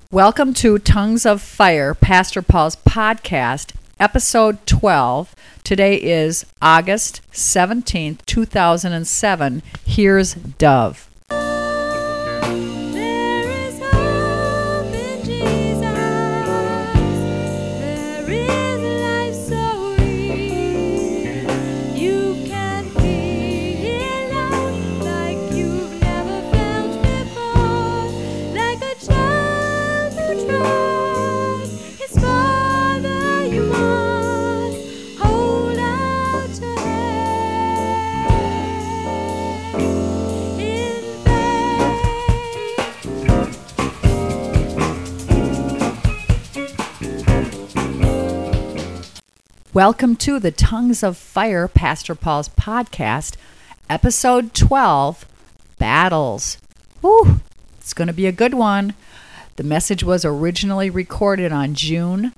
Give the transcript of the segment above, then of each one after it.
Welcome to Tongues of Fire, Pastor Paul's podcast, episode 12. Today is August 17th, 2007. Here's Dove. Welcome to the Tongues of Fire, Pastor Paul's podcast, episode 12, Battles. Whew, it's going to be a good one. The message was originally recorded on June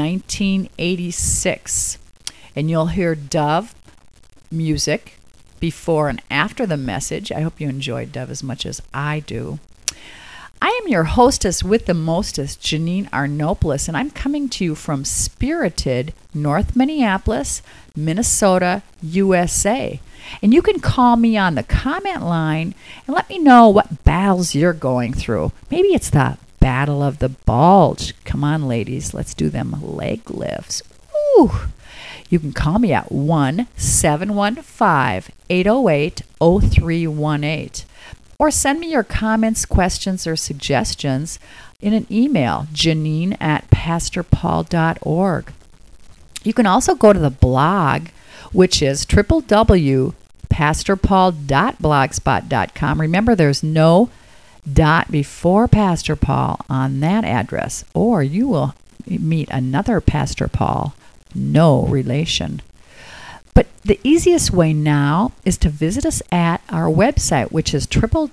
1986, and you'll hear Dove music before and after the message. I hope you enjoyed Dove as much as I do. I am your hostess with the mostest, Janine Arnopoulos, and I'm coming to you from spirited North Minneapolis, Minnesota, USA. And you can call me on the comment line and let me know what battles you're going through. Maybe it's the battle of the bulge. Come on, ladies, let's do them leg lifts. Ooh. You can call me at 1-715-808-0318. Or send me your comments, questions, or suggestions in an email, janine@pastorpaul.org. You can also go to the blog, which is www.pastorpaul.blogspot.com. Remember, there's no dot before Pastor Paul on that address, or you will meet another Pastor Paul, no relation. But the easiest way now is to visit us at our website, which is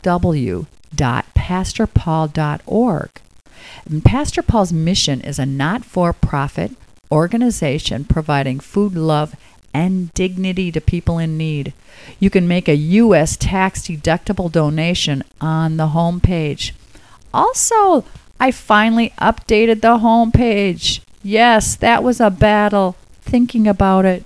www.pastorpaul.org. And Pastor Paul's mission is a not-for-profit organization providing food, love, and dignity to people in need. You can make a U.S. tax-deductible donation on the homepage. Also, I finally updated the homepage. Yes, that was a battle thinking about it.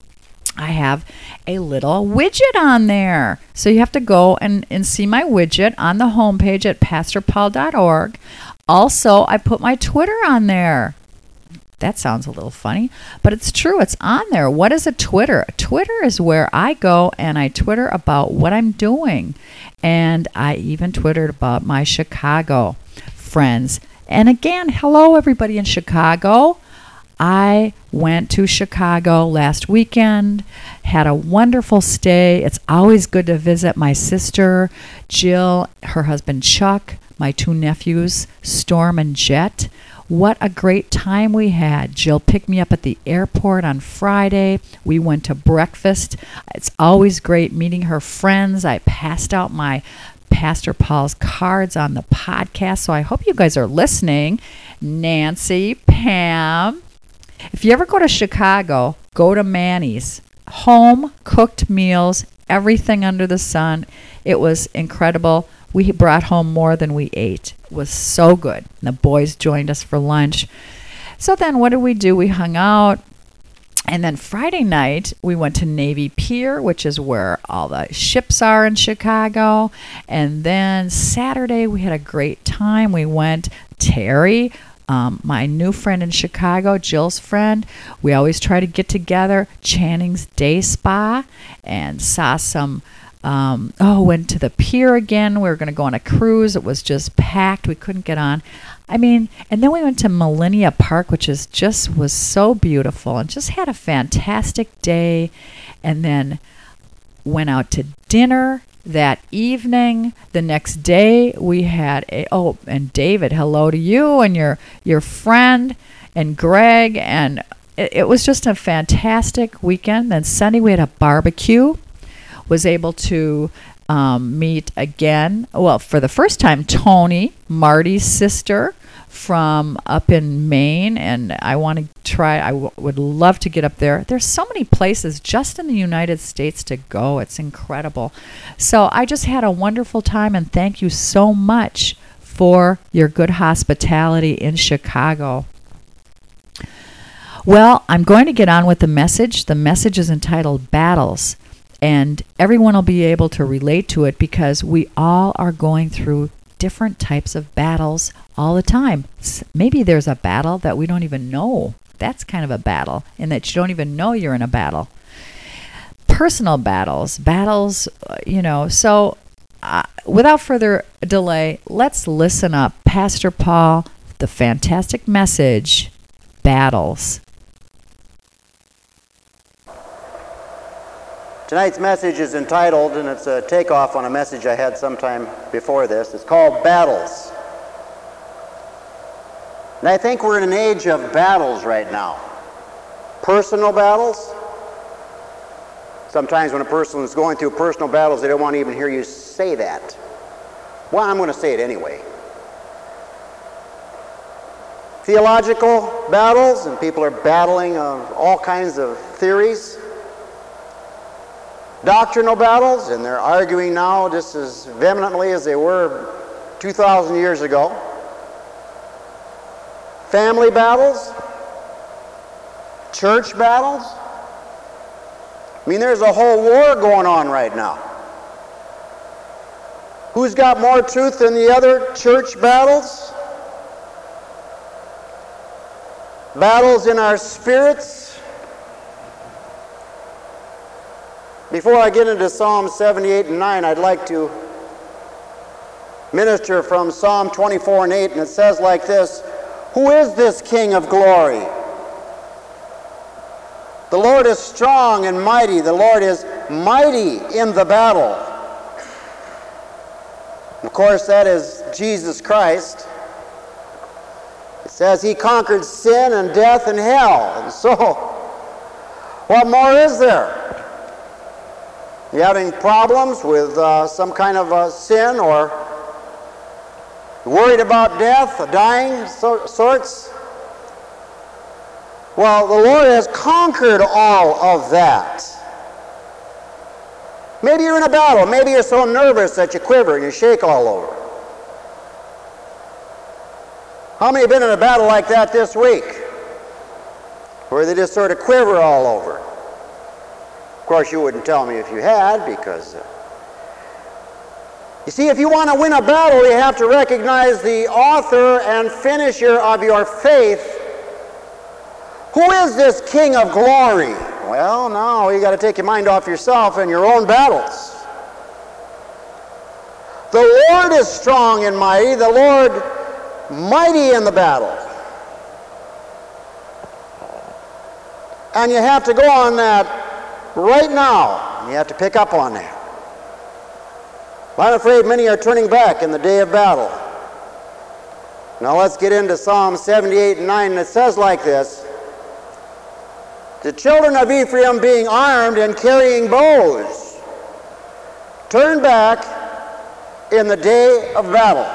I have a little widget on there. So you have to go and see my widget on the homepage at pastorpaul.org. Also, I put my Twitter on there. That sounds a little funny, but it's true. It's on there. What is a Twitter? A Twitter is where I go and I Twitter about what I'm doing. And I even Twittered about my Chicago friends. And again, hello everybody in Chicago. I went to Chicago last weekend, had a wonderful stay. It's always good to visit my sister, Jill, her husband, Chuck, my two nephews, Storm and Jet. What a great time we had. Jill picked me up at the airport on Friday. We went to breakfast. It's always great meeting her friends. I passed out my Pastor Paul's cards on the podcast, so I hope you guys are listening. Nancy, Pam. If you ever go to Chicago, go to Manny's. Home cooked meals, everything under the sun. It was incredible. We brought home more than we ate. It was so good. And the boys joined us for lunch. So then what did we do? We hung out. And then Friday night, we went to Navy Pier, which is where all the ships are in Chicago. And then Saturday, we had a great time. We went, Terry, my new friend in Chicago, Jill's friend, we always try to get together, Channing's Day Spa, and saw some, went to the pier again. We were going to go on a cruise. It was just packed. We couldn't get on. I mean, and then we went to Millennia Park, which is was so beautiful, and just had a fantastic day. And then went out to dinner that evening. The next day we had and David, hello to you and your friend and Greg, and it was just a fantastic weekend. Then Sunday we had a barbecue. Was able to meet again, well, for the first time, Tony, Marty's sister from up in Maine, and I want to try, would love to get up there. There's so many places just in the United States to go. It's incredible. So I just had a wonderful time, and thank you so much for your good hospitality in Chicago. Well, I'm going to get on with the message. The message is entitled Battles, and everyone will be able to relate to it because we all are going through different types of battles all the time. Maybe there's a battle that we don't even know. That's kind of a battle, in that you don't even know you're in a battle. Personal battles, so without further delay, let's listen up. Pastor Paul, the fantastic message, Battles. Tonight's message is entitled, and it's a takeoff on a message I had sometime before this. It's called Battles. And I think we're in an age of battles right now. Personal battles. Sometimes when a person is going through personal battles, they don't want to even hear you say that. Well, I'm going to say it anyway. Theological battles, and people are battling all kinds of theories. Doctrinal battles, and they're arguing now just as vehemently as they were 2,000 years ago. Family battles, church battles. I mean, there's a whole war going on right now. Who's got more truth than the other? Church battles. Battles in our spirits. Before I get into Psalm 78 and 9, I'd like to minister from Psalm 24 and 8, and it says like this: Who is this King of glory? The Lord is strong and mighty. The Lord is mighty in the battle. Of course, that is Jesus Christ. It says He conquered sin and death and hell. And so, what more is there? You having problems with some kind of sin, or worried about death, dying sorts? Well, the Lord has conquered all of that. Maybe you're in a battle. Maybe you're so nervous that you quiver and you shake all over. How many have been in a battle like that this week, where they just sort of quiver all over? Of course, you wouldn't tell me if you had, because you see, if you want to win a battle, you have to recognize the author and finisher of your faith. Who is this King of glory? Well, now you got to take your mind off yourself and your own battles. The Lord is strong and mighty, the Lord mighty in the battle. And you have to go on that right now. You have to pick up on that. I'm afraid many are turning back in the day of battle. Now let's get into Psalm 78 and 9, and it says like this: The children of Ephraim, being armed and carrying bows, turn back in the day of battle.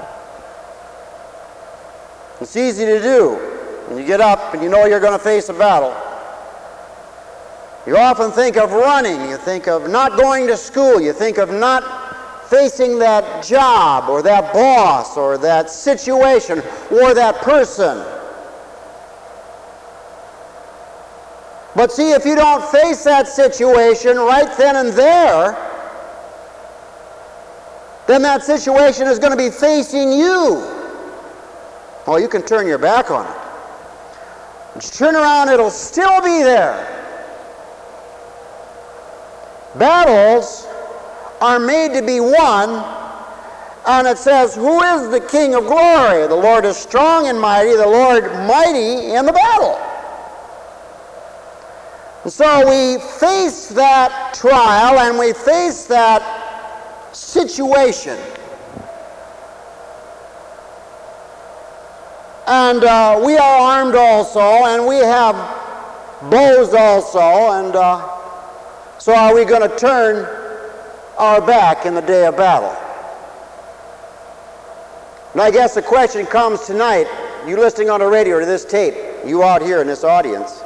It's easy to do when you get up and you know you're going to face a battle. You often think of running, you think of not going to school, you think of not facing that job or that boss or that situation or that person. But see, if you don't face that situation right then and there, then that situation is going to be facing you. Well, you can turn your back on it. But you turn around, it'll still be there. Battles are made to be won, and it says, Who is the King of glory? The Lord is strong and mighty, the Lord mighty in the battle. And so we face that trial and we face that situation. And we are armed also, and we have bows also, and so are we going to turn our back in the day of battle? And I guess the question comes tonight, you listening on the radio or to this tape, you out here in this audience,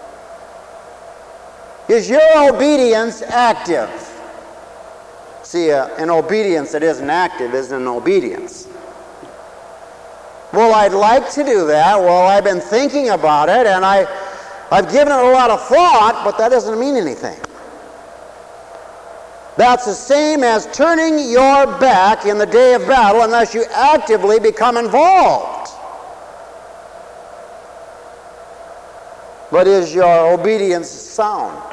is your obedience active? See, an obedience that isn't active isn't an obedience. Well, I'd like to do that. Well, I've been thinking about it, and I've given it a lot of thought, but that doesn't mean anything. That's the same as turning your back in the day of battle unless you actively become involved. But is your obedience sound?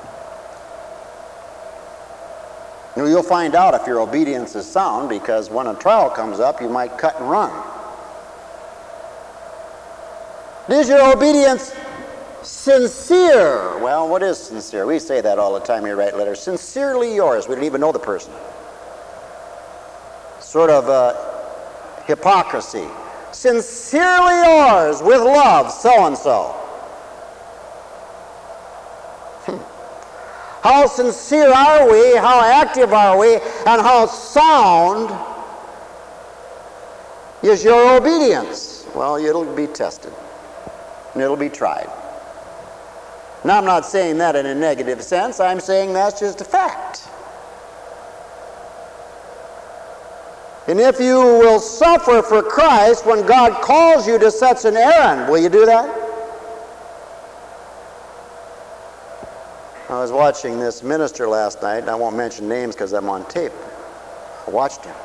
You'll find out if your obedience is sound, because when a trial comes up, you might cut and run. Is your obedience sincere? Well, what is sincere? We say that all the time. We write letters. Sincerely yours. We don't even know the person. Sort of hypocrisy. Sincerely yours with love, so-and-so. How sincere are we? How active are we? And how sound is your obedience? Well, it'll be tested. And it'll be tried. Now, I'm not saying that in a negative sense. I'm saying that's just a fact. And if you will suffer for Christ when God calls you to such an errand, will you do that? I was watching this minister last night, and I won't mention names because I'm on tape. I watched him.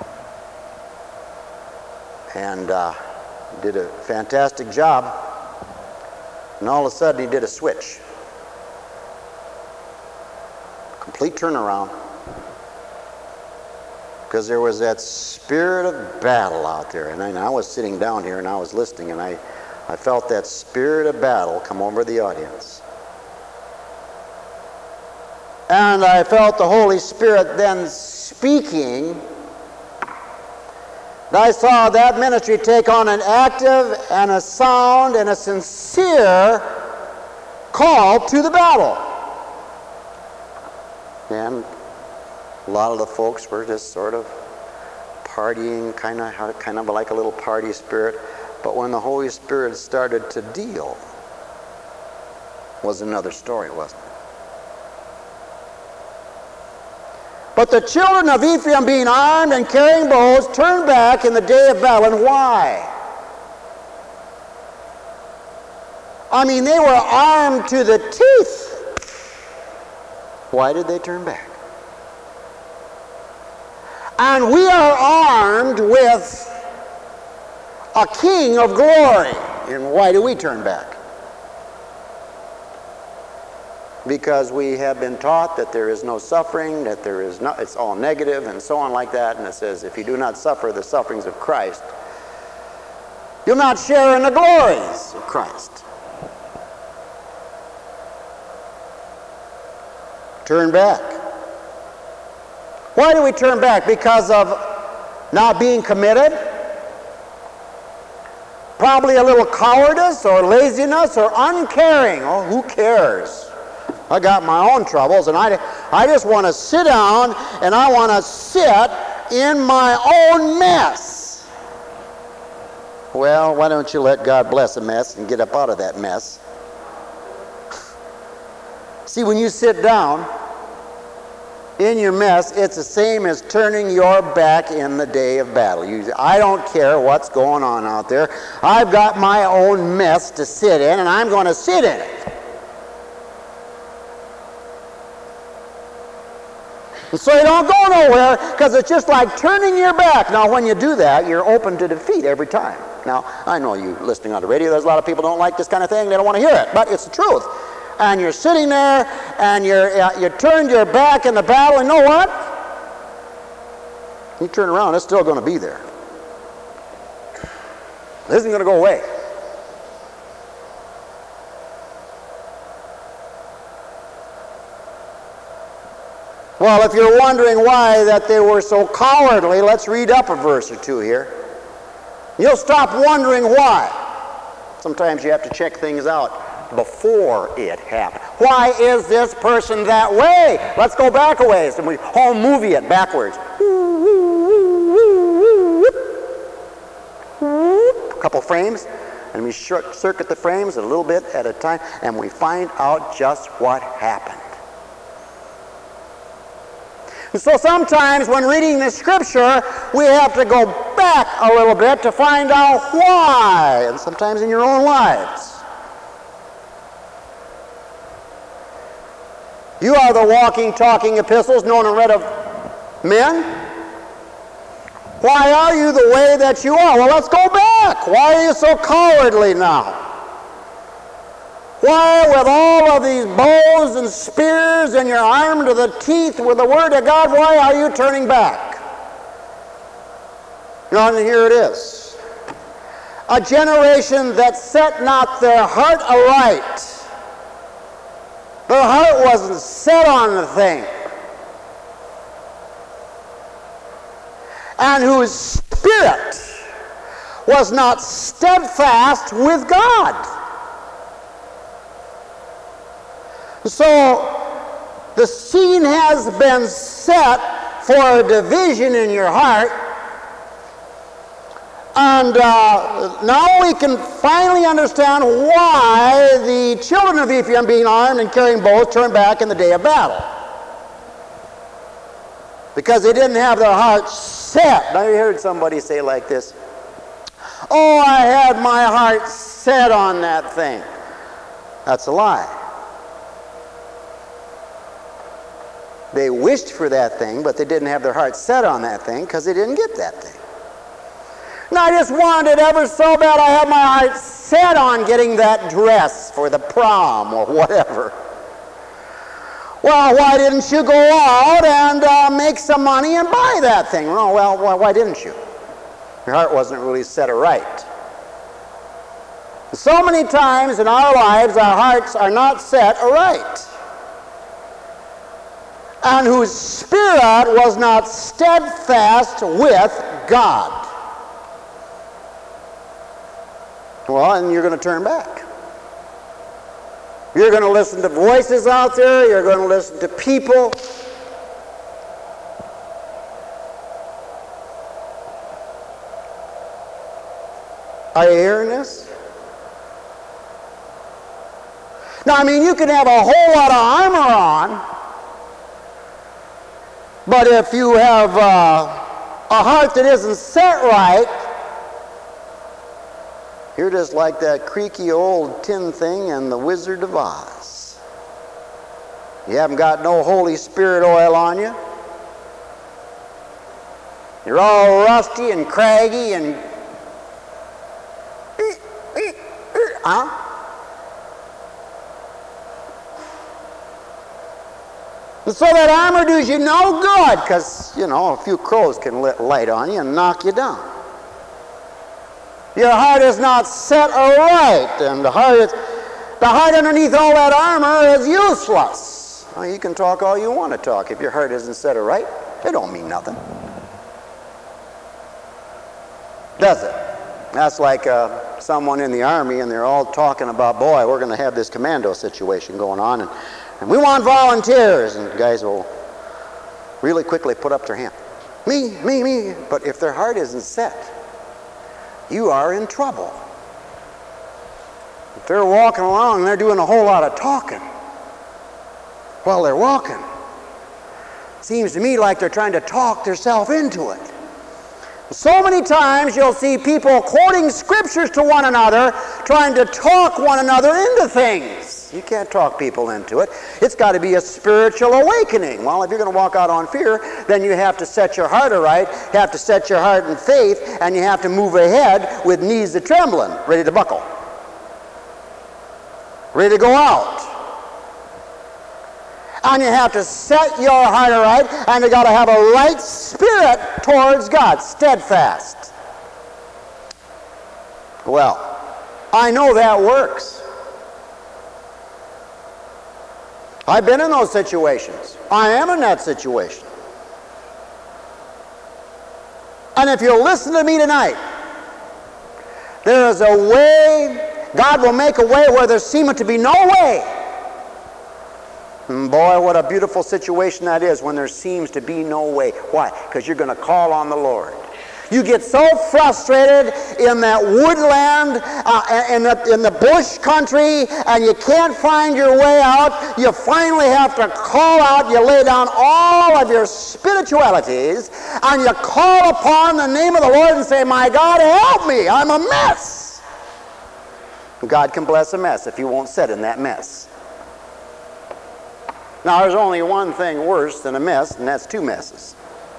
And did a fantastic job. And all of a sudden he did a switch. Complete turnaround. Because there was that spirit of battle out there. And I was sitting down here and I was listening, and I felt that spirit of battle come over the audience. And I felt the Holy Spirit then speaking. And I saw that ministry take on an active and a sound and a sincere call to the battle. And a lot of the folks were just sort of partying, kind of like a little party spirit. But when the Holy Spirit started to deal, was another story, wasn't it? But the children of Ephraim, being armed and carrying bows, turned back in the day of battle. And why? I mean, they were armed to the teeth. Why did they turn back? And we are armed with a King of glory. And why do we turn back? Because we have been taught that there is no suffering, that there is not, it's all negative and so on like that. And it says, if you do not suffer the sufferings of Christ, you'll not share in the glories of Christ. Turn back. Why do we turn back? Because of not being committed? Probably a little cowardice or laziness or uncaring. Oh, who cares? I got my own troubles, and I just want to sit down and I want to sit in my own mess. Well, why don't you let God bless a mess and get up out of that mess? See, when you sit down in your mess, it's the same as turning your back in the day of battle. I don't care what's going on out there. I've got my own mess to sit in, and I'm going to sit in it. And so you don't go nowhere, because it's just like turning your back. Now, when you do that, you're open to defeat every time. Now, I know you listening on the radio, there's a lot of people don't like this kind of thing. They don't want to hear it, but it's the truth. And you're sitting there, and you turned your back in the battle, and you know what? You turn around, it's still going to be there. It isn't going to go away. Well, if you're wondering why that they were so cowardly, let's read up a verse or two here. You'll stop wondering why. Sometimes you have to check things out before it happened. Why is this person that way? Let's go back a ways and we home movie it backwards. A couple frames, and we circuit the frames a little bit at a time, and we find out just what happened. And so sometimes when reading the scripture, we have to go back back a little bit to find out why, and sometimes in your own lives. You are the walking, talking epistles known and read of men. Why are you the way that you are? Well, let's go back. Why are you so cowardly now? Why, with all of these bows and spears and you're armed to the teeth with the Word of God, why are you turning back? And here it is. A generation that set not their heart aright. Their heart wasn't set on the thing. And whose spirit was not steadfast with God. So the scene has been set for a division in your heart. And now we can finally understand why the children of Ephraim, being armed and carrying bows, turned back in the day of battle. Because they didn't have their hearts set. Now you heard somebody say like this, "Oh, I had my heart set on that thing." That's a lie. They wished for that thing, but they didn't have their heart set on that thing because they didn't get that thing. Now, I just wanted it ever so bad. I had my heart set on getting that dress for the prom or whatever. Well, why didn't you go out and make some money and buy that thing? Oh, well, why didn't you? Your heart wasn't really set aright. So many times in our lives, our hearts are not set aright. And whose spirit was not steadfast with God. Well, and you're going to turn back. You're going to listen to voices out there. You're going to listen to people. Are you hearing this? Now, I mean, you can have a whole lot of armor on, but if you have a heart that isn't set right, you're just like that creaky old tin thing in The Wizard of Oz. You haven't got no Holy Spirit oil on you. You're all rusty and craggy and... Huh? And so that armor does you no good because, a few crows can light on you and knock you down. Your heart is not set aright, and the heart underneath all that armor is useless. Well, you can talk all you want to talk. If your heart isn't set aright, it don't mean nothing. Does it? That's like someone in the army, and they're all talking about, boy, we're going to have this commando situation going on, and we want volunteers. And the guys will really quickly put up their hand. Me. But if their heart isn't set, you are in trouble. If they're walking along and they're doing a whole lot of talking while they're walking, it seems to me like they're trying to talk themselves into it. So many times you'll see people quoting scriptures to one another, trying to talk one another into things. You can't talk people into it. It's got to be a spiritual awakening. Well, if you're going to walk out on fear, then you have to set your heart aright, you have to set your heart in faith, and you have to move ahead with knees a-trembling, ready to buckle, ready to go out. And you have to set your heart aright, and you got to have a right spirit towards God, steadfast. Well, I know that works. I've been in those situations. I am in that situation. And if you'll listen to me tonight, there is a way, God will make a way where there seemeth to be no way. And boy, what a beautiful situation that is when there seems to be no way. Why? Because you're going to call on the Lord. You get so frustrated in that woodland, in the bush country, and you can't find your way out. You finally have to call out. You lay down all of your spiritualities, and you call upon the name of the Lord and say, my God, help me. I'm a mess. God can bless a mess if you won't sit in that mess. Now, there's only one thing worse than a mess, and that's two messes.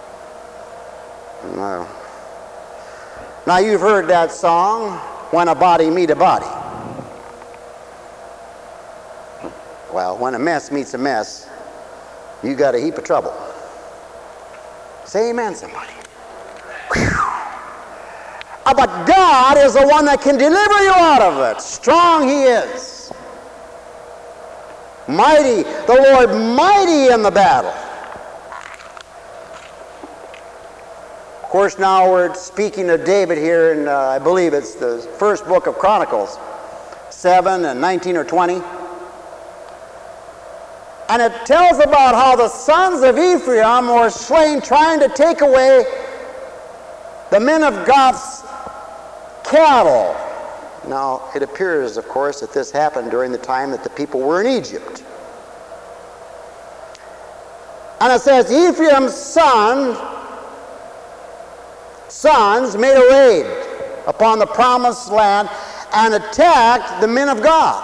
Now, you've heard that song, When a Body Meet a Body. Well, when a mess meets a mess, you got a heap of trouble. Say amen, somebody. But God is the one that can deliver you out of it. Strong He is. Mighty, the Lord mighty in the battle. Of course, now we're speaking of David here, and I believe it's the first book of Chronicles, 7 and 19 or 20. And it tells about how the sons of Ephraim were slain trying to take away the men of God's cattle. Now, it appears, of course, that this happened during the time that the people were in Egypt. And it says, Ephraim's sons made a raid upon the promised land and attacked the men of God.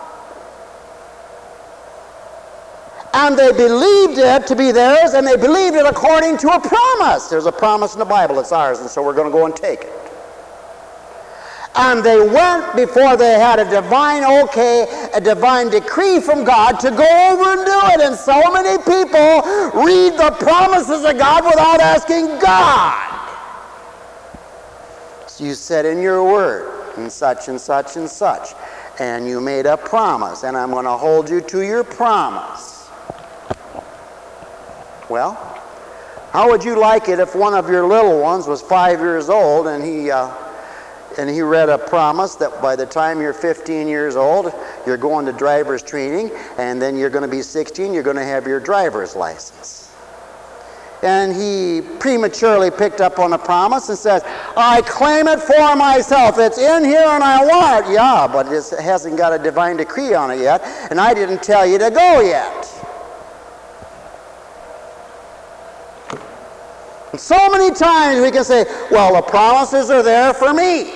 And they believed it to be theirs, and they believed it according to a promise. There's a promise in the Bible, it's ours, and so we're going to go and take it. And they went before they had a divine a divine decree from God to go over and do it. And so many people read the promises of God without asking God. So you said in your word, and such and such and such, and you made a promise, and I'm going to hold you to your promise. Well, how would you like it if one of your little ones was 5 years old and he read a promise that by the time you're 15 years old, you're going to driver's training, and then you're going to be 16, you're going to have your driver's license. And he prematurely picked up on the promise and says, I claim it for myself. It's in here and I want it. Yeah, but it hasn't got a divine decree on it yet, and I didn't tell you to go yet. And so many times we can say, well, the promises are there for me.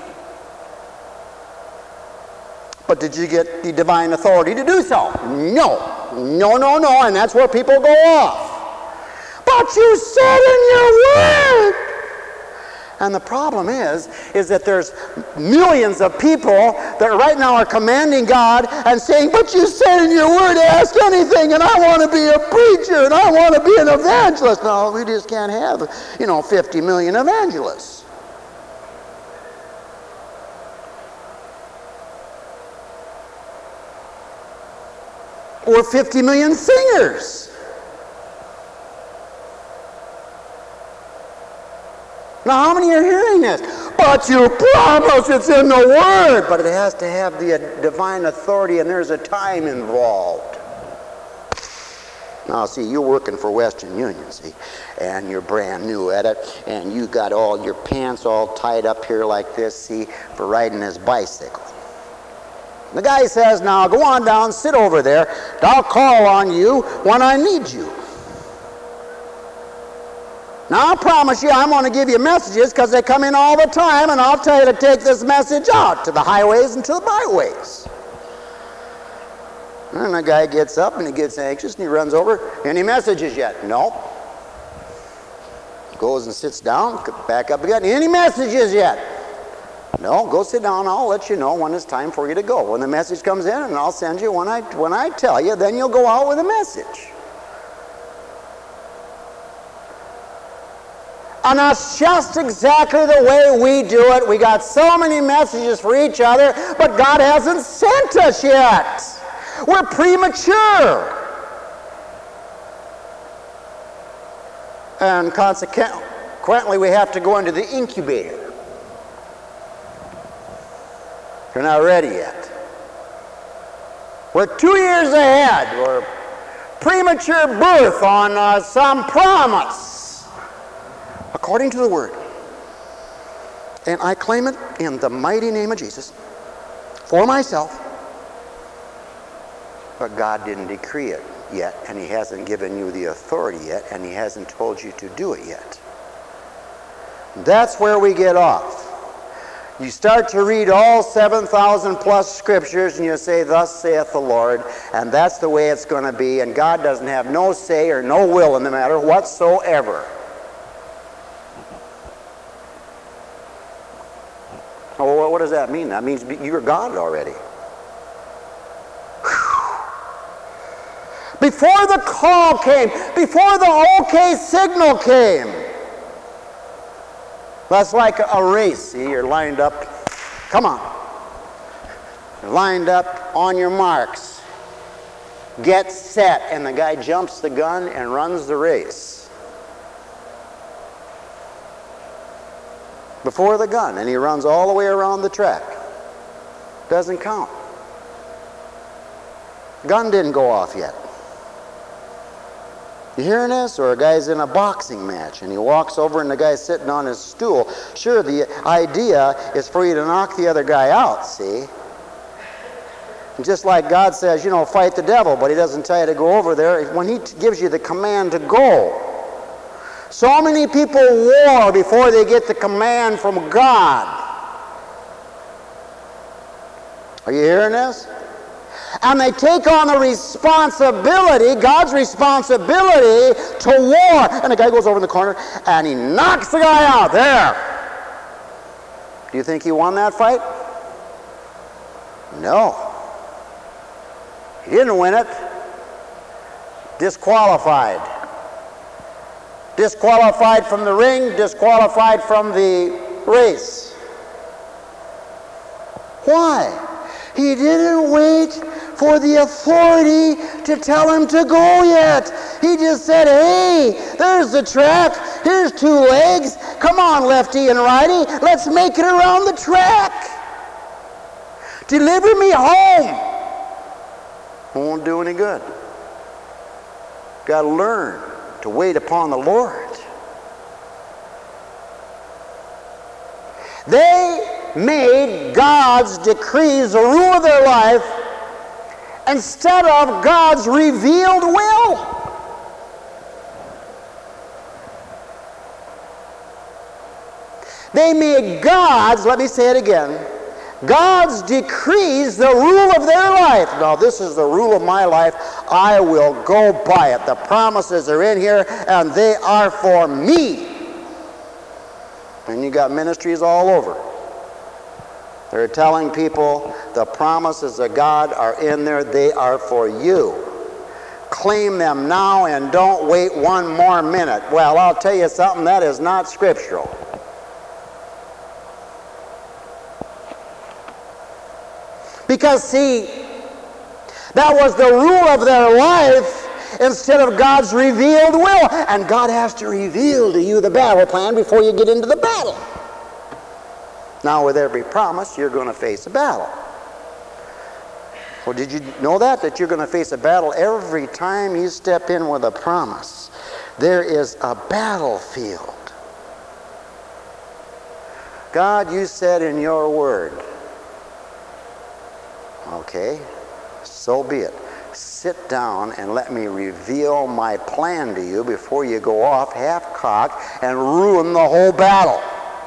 But did you get the divine authority to do so? No. No, no, no. And that's where people go off. But you said in your word. And the problem is that there's millions of people that right now are commanding God and saying, but you said in your word, ask anything, and I want to be a preacher, and I want to be an evangelist. No, we just can't have, 50 million evangelists. Or 50 million singers. Now, how many are hearing this? But you promise it's in the Word. But it has to have the divine authority, and there's a time involved. Now, see, you're working for Western Union, see, and you're brand new at it, and you got all your pants all tied up here like this, see, for riding his bicycle. The guy says, now, go on down, sit over there. I'll call on you when I need you. Now, I promise you, I'm going to give you messages because they come in all the time, and I'll tell you to take this message out to the highways and to the byways. And the guy gets up, and he gets anxious, and he runs over. Any messages yet? No. Goes and sits down, back up again. Any messages yet? No, go sit down. I'll let you know when it's time for you to go. When the message comes in, and I'll send you when I tell you, then you'll go out with a message. And that's just exactly the way we do it. We got so many messages for each other, but God hasn't sent us yet. We're premature. And consequently, we have to go into the incubator. We're not ready yet. We're 2 years ahead. We're premature birth on some promise. According to the Word. And I claim it in the mighty name of Jesus for myself. But God didn't decree it yet, and He hasn't given you the authority yet, and He hasn't told you to do it yet. That's where we get off. You start to read all 7,000 plus scriptures and you say, thus saith the Lord, and that's the way it's going to be, and God doesn't have no say or no will in the matter whatsoever. Oh, what does that mean? That means you're God already. Before the call came, before the okay signal came, that's like a race. See, you're lined up. Come on. You're lined up on your marks. Get set. And the guy jumps the gun and runs the race. Before the gun. And he runs all the way around the track. Doesn't count. Gun didn't go off yet. You hearing this? Or a guy's in a boxing match and he walks over and the guy's sitting on his stool. Sure, the idea is for you to knock the other guy out, see? And just like God says, you know, fight the devil, but He doesn't tell you to go over there when He gives you the command to go. So many people war before they get the command from God. Are you hearing this? And they take on the responsibility, God's responsibility, to war. And the guy goes over in the corner and he knocks the guy out. There. Do you think he won that fight? No. He didn't win it. Disqualified. Disqualified from the ring, disqualified from the race. Why? He didn't wait for the authority to tell him to go yet. He just said, hey, there's the track. Here's 2 legs. Come on, lefty and righty. Let's make it around the track. Deliver me home. Won't do any good. Got to learn to wait upon the Lord. They made God's decrees the rule of their life instead of God's revealed will. They made God's, let me say it again, God's decrees the rule of their life. Now this is the rule of my life. I will go by it. The promises are in here and they are for me. And you got ministries all over. They're telling people the promises of God are in there. They are for you. Claim them now and don't wait one more minute. Well, I'll tell you something, that is not scriptural. Because, see, that was the rule of their life instead of God's revealed will. And God has to reveal to you the battle plan before you get into the battle. Now, with every promise, you're going to face a battle. Well, did you know that you're going to face a battle every time you step in with a promise? There is a battlefield. God, you said in your word. Okay, so be it. Sit down and let me reveal my plan to you before you go off half-cocked and ruin the whole battle.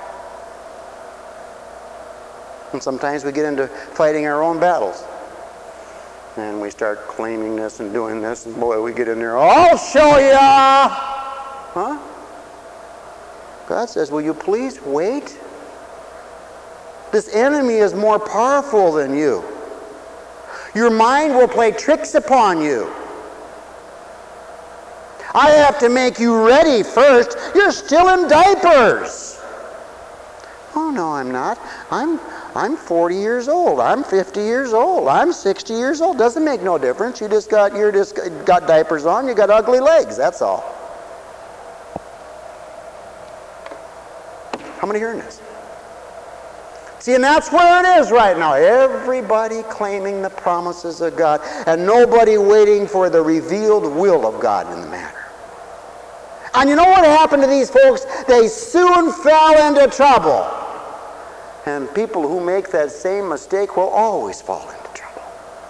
And sometimes we get into fighting our own battles. And we start claiming this and doing this, and boy, we get in there, I'll show ya! Huh? God says, will you please wait? This enemy is more powerful than you. Your mind will play tricks upon you. I have to make you ready first. You're still in diapers. Oh, no, I'm not. I'm 40 years old. I'm 50 years old. I'm 60 years old. Doesn't make no difference. You just got diapers on. You got ugly legs. That's all. How many hearing this? See, and that's where it is right now. Everybody claiming the promises of God and nobody waiting for the revealed will of God in the matter. And you know what happened to these folks? They soon fell into trouble. And people who make that same mistake will always fall into trouble.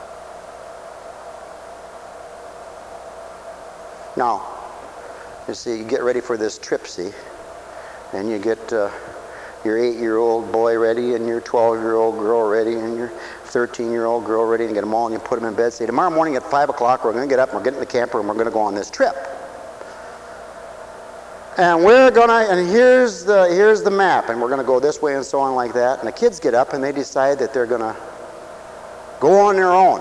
Now, you see, you get ready for this trip, see? And you get your 8-year-old boy ready, and your 12-year-old girl ready, and your 13-year-old girl ready, and get them all, and you put them in bed. Say, tomorrow morning at 5 o'clock, we're going to get up, and we're getting in the camper, and we're going to go on this trip. And here's the map, and we're going to go this way and so on like that. And the kids get up, and they decide that they're going to go on their own.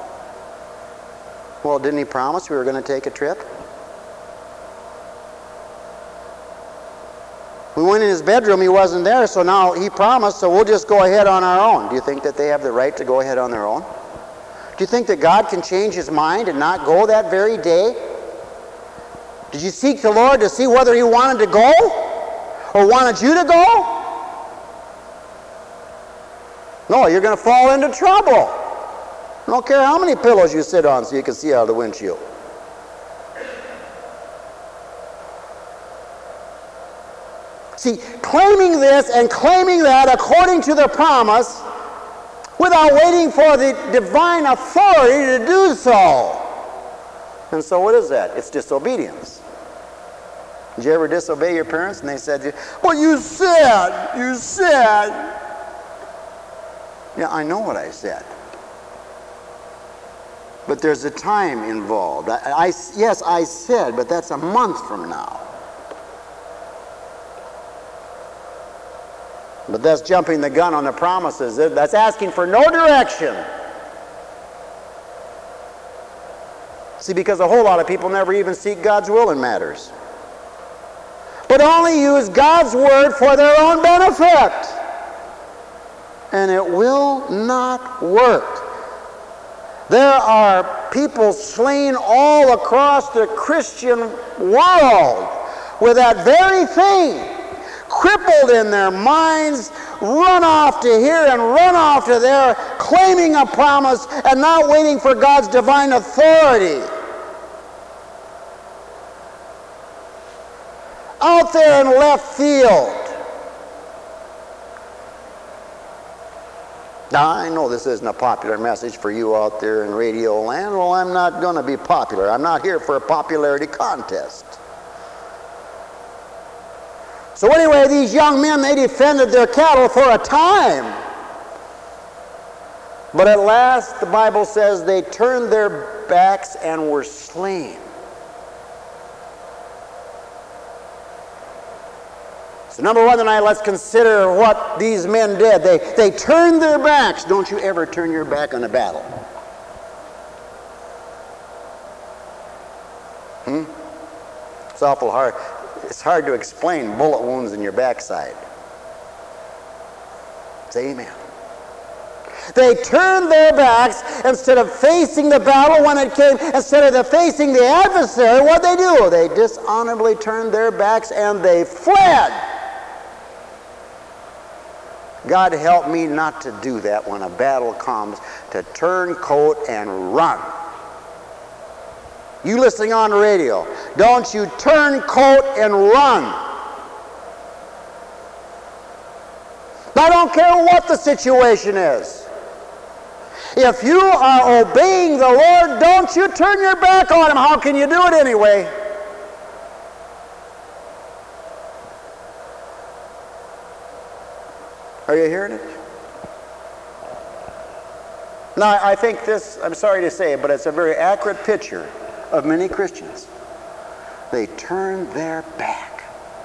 Well, didn't he promise we were going to take a trip? We went in his bedroom, he wasn't there, so now he promised, so we'll just go ahead on our own. Do you think that they have the right to go ahead on their own? Do you think that God can change his mind and not go that very day? Did you seek the Lord to see whether he wanted to go or wanted you to go? No, you're going to fall into trouble. I don't care how many pillows you sit on so you can see out of the windshield. See, claiming this and claiming that according to the promise without waiting for the divine authority to do so. And so what is that? It's disobedience. Did you ever disobey your parents and they said, well, you said. Yeah, I know what I said. But there's a time involved. Yes, I said, but that's a month from now. But that's jumping the gun on the promises. That's asking for no direction. See, because a whole lot of people never even seek God's will in matters, but only use God's word for their own benefit. And it will not work. There are people slain all across the Christian world with that very thing crippled in their minds, run off to here and run off to there, claiming a promise and not waiting for God's divine authority. Out there in left field. Now, I know this isn't a popular message for you out there in radio land. Well, I'm not going to be popular. I'm not here for a popularity contest. So anyway, these young men, they defended their cattle for a time. But at last, the Bible says, they turned their backs and were slain. So number one tonight, let's consider what these men did. They turned their backs. Don't you ever turn your back on a battle. It's awful hard. It's hard to explain bullet wounds in your backside. Say amen. They turned their backs instead of facing the battle when it came, instead of facing the adversary. What did they do? They dishonorably turned their backs and they fled. God help me not to do that when a battle comes, to turn coat and run. You listening on the radio, don't you turn coat and run. I don't care what the situation is. If you are obeying the Lord, don't you turn your back on him. How can you do it anyway? Are you hearing it? Now, I think this, I'm sorry to say it, but it's a very accurate picture of many Christians. They turn their back.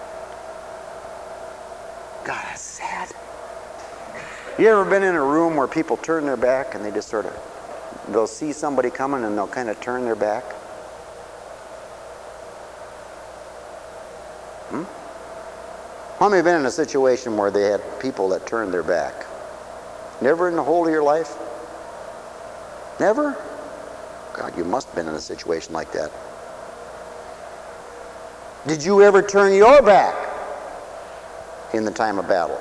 God, that's sad. You ever been in a room where people turn their back and they just sort of, they'll see somebody coming and they'll kind of turn their back? How many have been in a situation where they had people that turned their back? Never in the whole of your life? Never? God, you must have been in a situation like that. Did you ever turn your back in the time of battle?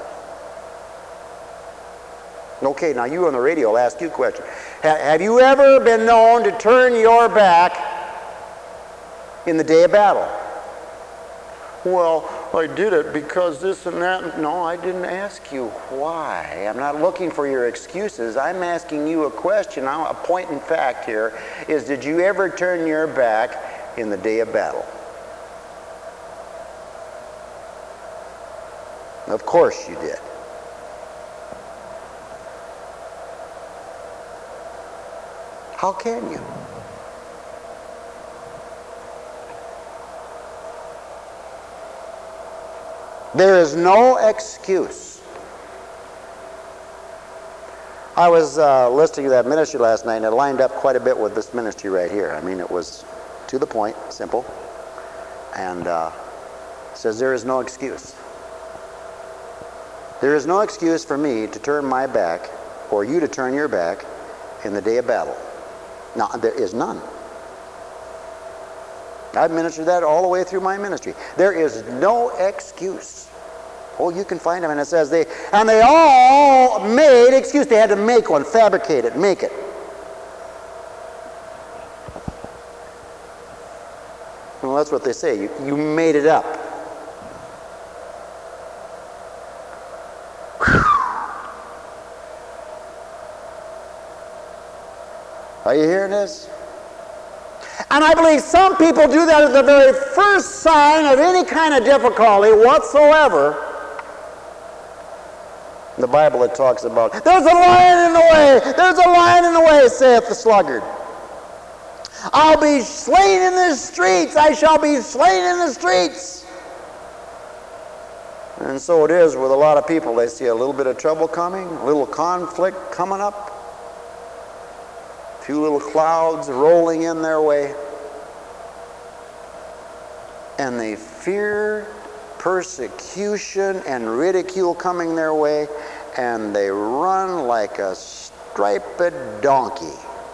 Okay, now you on the radio, I'll ask you a question. Have you ever been known to turn your back in the day of battle? Well, I did it because this and that. No, I didn't ask you why. I'm not looking for your excuses. I'm asking you a question. A point in fact here is, did you ever turn your back in the day of battle? Of course you did. How can you? There is no excuse. I was listening to that ministry last night, and it lined up quite a bit with this ministry right here. I mean, it was to the point, simple, and says there is no excuse. There is no excuse for me to turn my back, or you to turn your back, in the day of battle. Now, there is none. I've ministered that all the way through my ministry. There is no excuse. Oh, you can find them, and it says they all made excuse. They had to make one, fabricate it, make it. Well, that's what they say. You made it up. Are you hearing this? And I believe some people do that at the very first sign of any kind of difficulty whatsoever. In the Bible it talks about, there's a lion in the way, there's a lion in the way, saith the sluggard. I'll be slain in the streets, I shall be slain in the streets. And so it is with a lot of people. They see a little bit of trouble coming, a little conflict coming up, a few little clouds rolling in their way, and they fear persecution and ridicule coming their way, and they run like a striped donkey.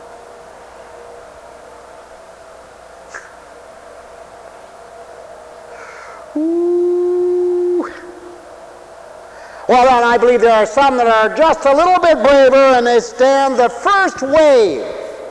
Ooh. Well, then I believe there are some that are just a little bit braver, and they stand the first wave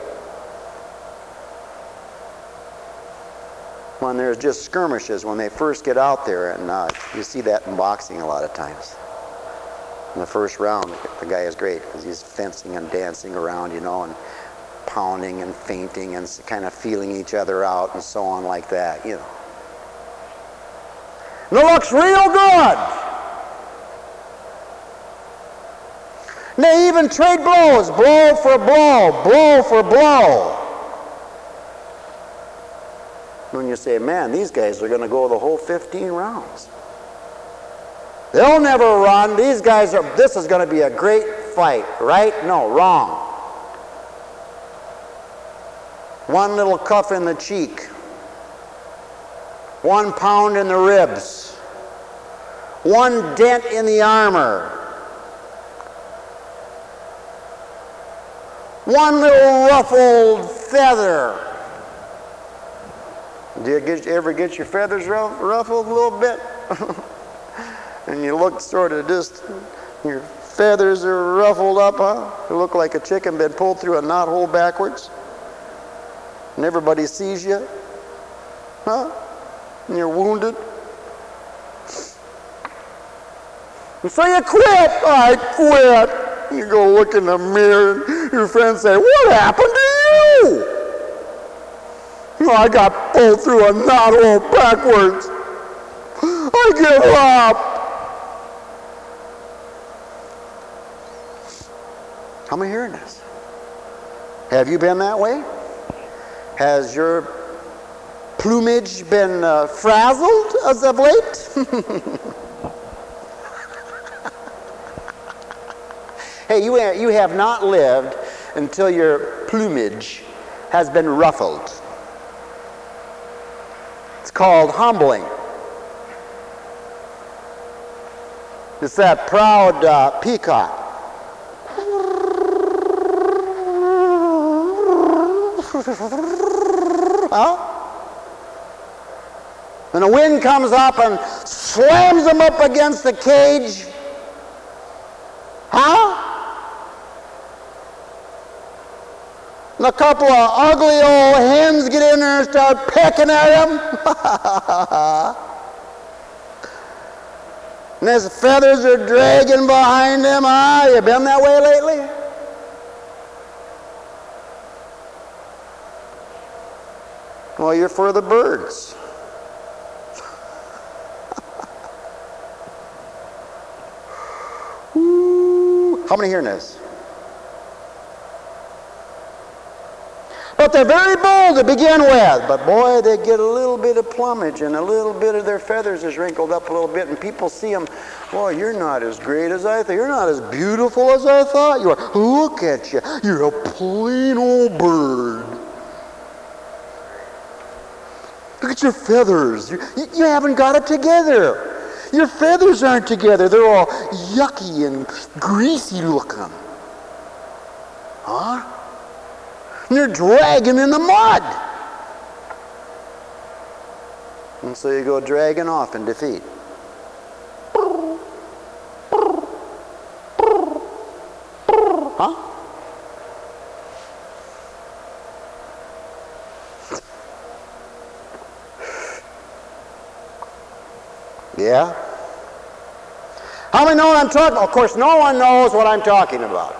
when there's just skirmishes, when they first get out there, and you see that in boxing a lot of times. In the first round, the guy is great because he's fencing and dancing around, you know, and pounding and feinting and kind of feeling each other out and so on like that, you know. And it looks real good. And they even trade blows, blow for blow, blow for blow. When you say, man, these guys are going to go the whole 15 rounds. They'll never run. These guys are, this is going to be a great fight, right? No, wrong. One little cuff in the cheek. 1 pound in the ribs. 1 dent in the armor. 1 little ruffled feather. Do you ever get your feathers ruffled a little bit? And you look sort of just, your feathers are ruffled up, huh? You look like a chicken been pulled through a knothole backwards. And everybody sees you, huh? And you're wounded. And so you quit. I quit. You go look in the mirror, and your friends say, what happened to you? Oh, I got pulled through a knothole backwards. I give up. How many hearing this? Have you been that way? Has your plumage been frazzled as of late? Hey, you have not lived until your plumage has been ruffled. It's called humbling. It's that proud peacock. Huh? And the wind comes up and slams them up against the cage. Huh? And a couple of ugly old hens get in there and start pecking at him. And his feathers are dragging behind him. Ah, you been that way lately? Well, you're for the birds. Ooh, how many hearing this? But they're very bold to begin with. But boy, they get a little bit of plumage and a little bit of their feathers is wrinkled up a little bit, and people see them. Boy, you're not as great as I thought. You're not as beautiful as I thought you are. Look at you. You're a plain old bird. Look at your feathers. You haven't got it together. Your feathers aren't together. They're all yucky and greasy looking. Huh? And they're dragging in the mud. And so you go dragging off in defeat. Huh? Yeah? How many know what I'm talking about? Of course, no one knows what I'm talking about.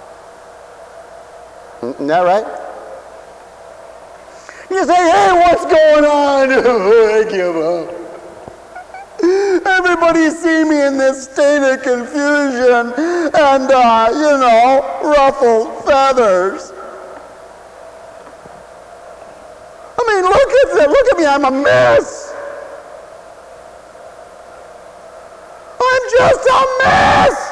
Isn't that right? You say, hey, what's going on? I give up. Everybody see me in this state of confusion and, ruffled feathers. I mean, look at me, I'm a mess. I'm just a mess.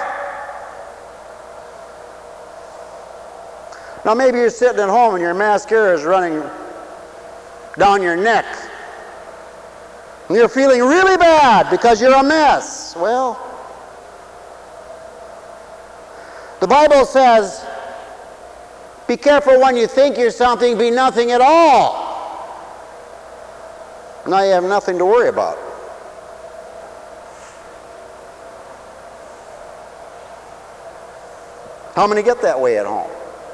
Now maybe you're sitting at home and your mascara is running down your neck. And you're feeling really bad because you're a mess. Well, the Bible says, be careful when you think you're something, be nothing at all. Now you have nothing to worry about. How many get that way at home?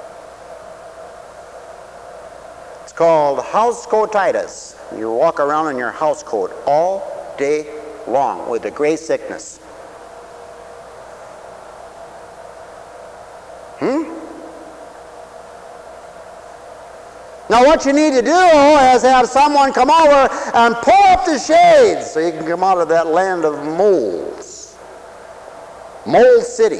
It's called housecoatitis. You walk around in your house coat all day long with the gray sickness. Now what you need to do is have someone come over and pull up the shades so you can come out of that land of moles. Mole City.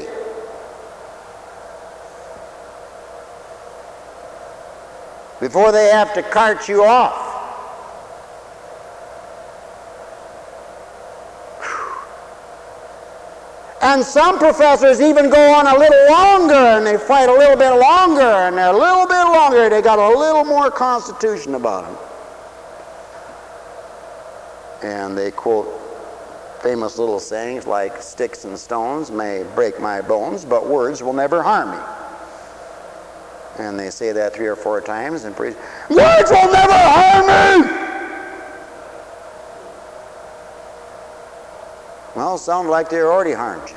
Before they have to cart you off. And some professors even go on a little longer, and they fight a little bit longer, and they're a little bit longer. They got a little more constitution about them. And they quote famous little sayings like, sticks and stones may break my bones, but words will never harm me. And they say that 3 or 4 times and preach, words will never harm me! Well, sound like they already harmed you.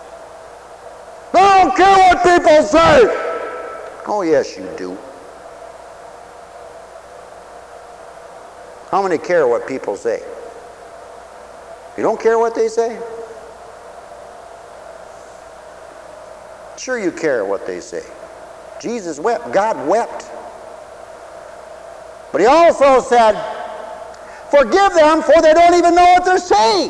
I don't care what people say! Oh, yes, you do. How many care what people say? You don't care what they say? Sure you care what they say. Jesus wept. God wept. But he also said, forgive them, for they don't even know what they're saying.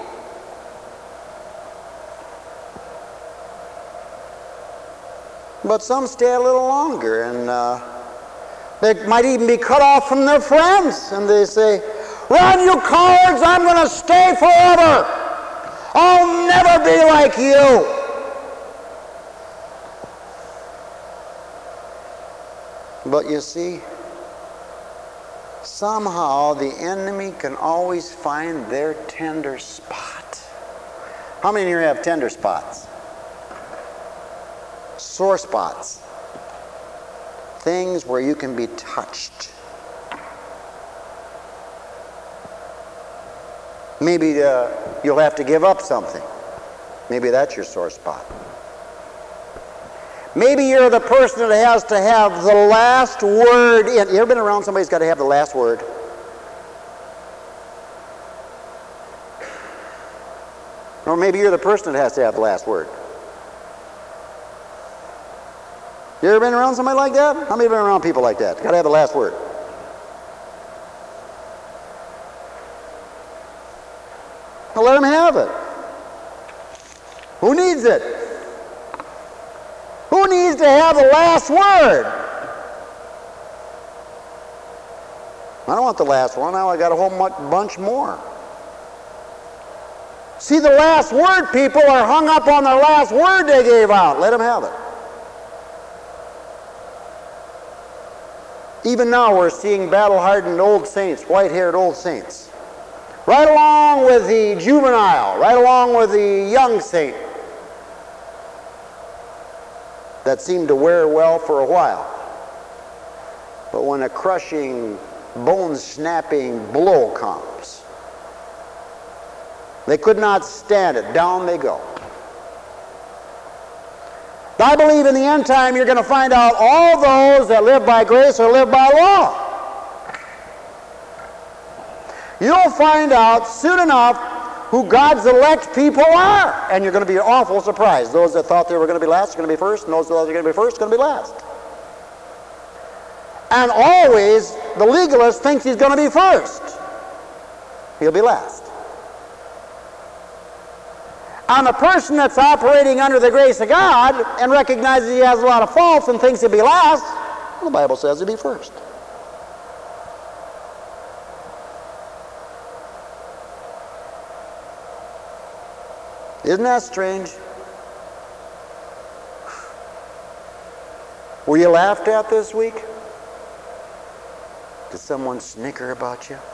But some stay a little longer, and they might even be cut off from their friends. And they say, run, you cowards, I'm going to stay forever. I'll never be like you. But you see, somehow the enemy can always find their tender spot. How many here have tender spots? Sore spots. Things where you can be touched. Maybe you'll have to give up something. Maybe that's your sore spot. Maybe you're the person that has to have the last word in. You ever been around somebody who's got to have the last word? Or maybe you're the person that has to have the last word. You ever been around somebody like that? How many have been around people like that? Got to have the last word. Well, let them have it. Who needs it? Who needs to have the last word? I don't want the last one. Now I got a whole bunch more. See, the last word people are hung up on their last word they gave out. Let them have it. Even now we're seeing battle-hardened old saints, white-haired old saints. Right along with the juvenile, right along with the young saint that seemed to wear well for a while. But when a crushing, bone-snapping blow comes, they could not stand it. Down they go. I believe in the end time you're going to find out all those that live by grace or live by law. You'll find out soon enough who God's elect people are. And you're going to be awful surprised. Those that thought they were going to be last are going to be first, and those that thought they were going to be first are going to be last. And always the legalist thinks he's going to be first. He'll be last. And the person that's operating under the grace of God and recognizes he has a lot of faults and thinks he'll be last, well, the Bible says he'll be first. Isn't that strange? Were you laughed at this week? Did someone snicker about you?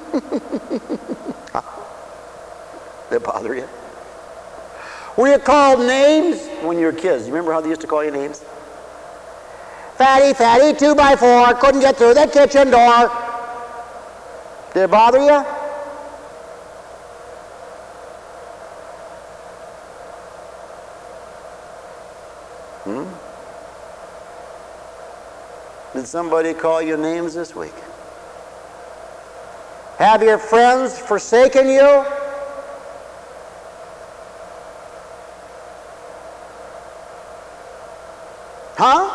Did it bother you? Were you called names when you were kids? You remember how they used to call you names? Fatty, fatty, 2x4, couldn't get through the kitchen door. Did it bother you? Did somebody call you names this week? Have your friends forsaken you? Huh?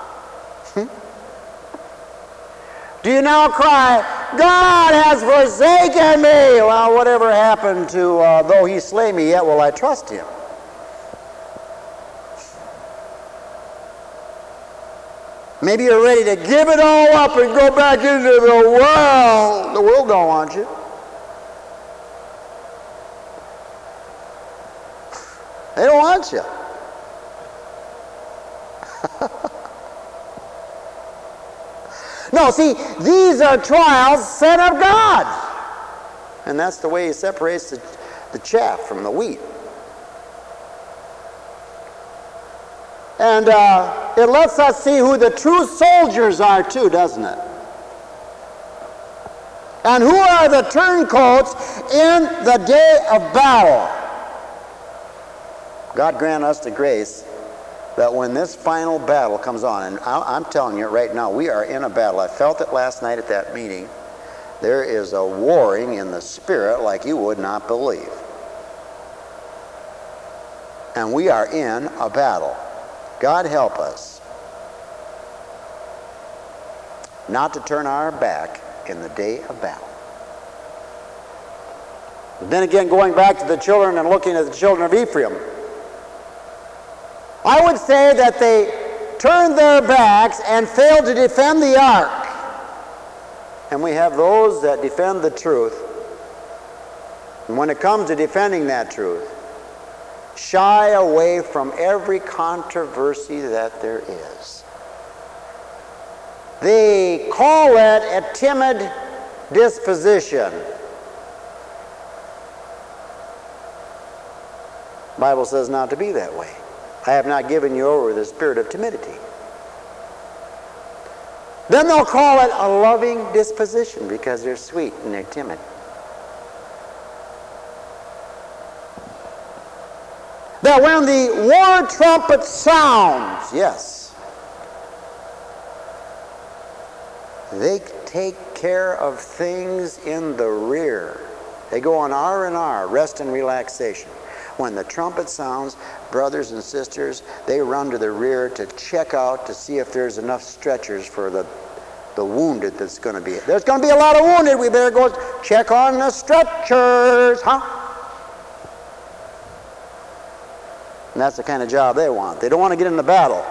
Do you now cry, God has forsaken me? Well, whatever happened to, though he slay me, yet will I trust him. Maybe you're ready to give it all up and go back into the world. The world don't want you. They don't want you. No, see, these are trials sent of God. And that's the way he separates the chaff from the wheat. And it lets us see who the true soldiers are too, doesn't it? And who are the turncoats in the day of battle? God grant us the grace that when this final battle comes on, and I'm telling you right now, we are in a battle. I felt it last night at that meeting. There is a warring in the spirit like you would not believe. And we are in a battle. God help us not to turn our back in the day of battle. Then again, going back to the children and looking at the children of Ephraim, I would say that they turned their backs and failed to defend the ark. And we have those that defend the truth. And when it comes to defending that truth, shy away from every controversy that there is. They call it a timid disposition. The Bible says not to be that way. I have not given you over the spirit of timidity. Then they'll call it a loving disposition because they're sweet and they're timid. That when the war trumpet sounds, yes, they take care of things in the rear. They go on R&R, rest and relaxation. When the trumpet sounds, brothers and sisters, they run to the rear to check out to see if there's enough stretchers for the wounded that's going to be. There's going to be a lot of wounded. We better go check on the stretchers, huh? And that's the kind of job they want. They don't want to get in the battle.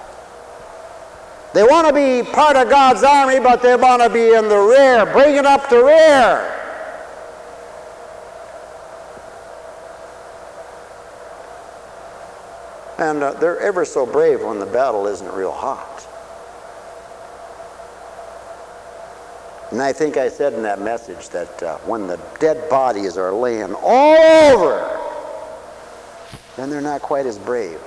They want to be part of God's army, but they want to be in the rear, bringing up the rear. And they're ever so brave when the battle isn't real hot. And I think I said in that message that when the dead bodies are laying all over, then they're not quite as brave.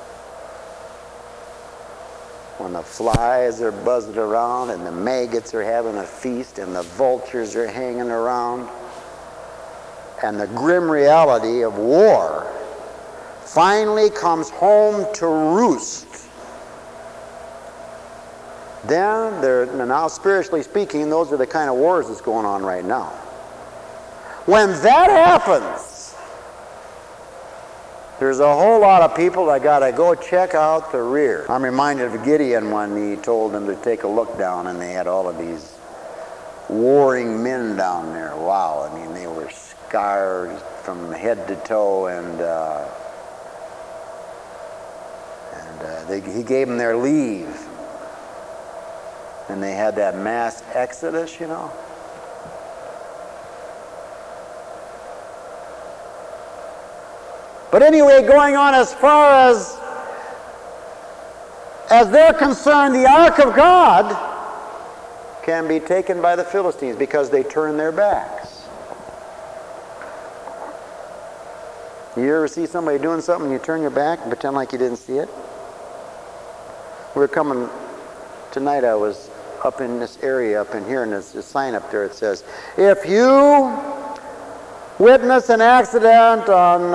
When the flies are buzzing around and the maggots are having a feast and the vultures are hanging around and the grim reality of war finally comes home to roost, then now spiritually speaking, those are the kind of wars that's going on right now. When that happens, there's a whole lot of people that got to go check out the rear. I'm reminded of Gideon when he told them to take a look down and they had all of these warring men down there. Wow, I mean, they were scarred from head to toe, and he gave them their leave. And they had that mass exodus, you know. But anyway, going on as far as they're concerned, the ark of God can be taken by the Philistines because they turn their backs. You ever see somebody doing something and you turn your back and pretend like you didn't see it? We were coming tonight, I was up in this area up in here, and there's a sign up there that says, if you witness an accident on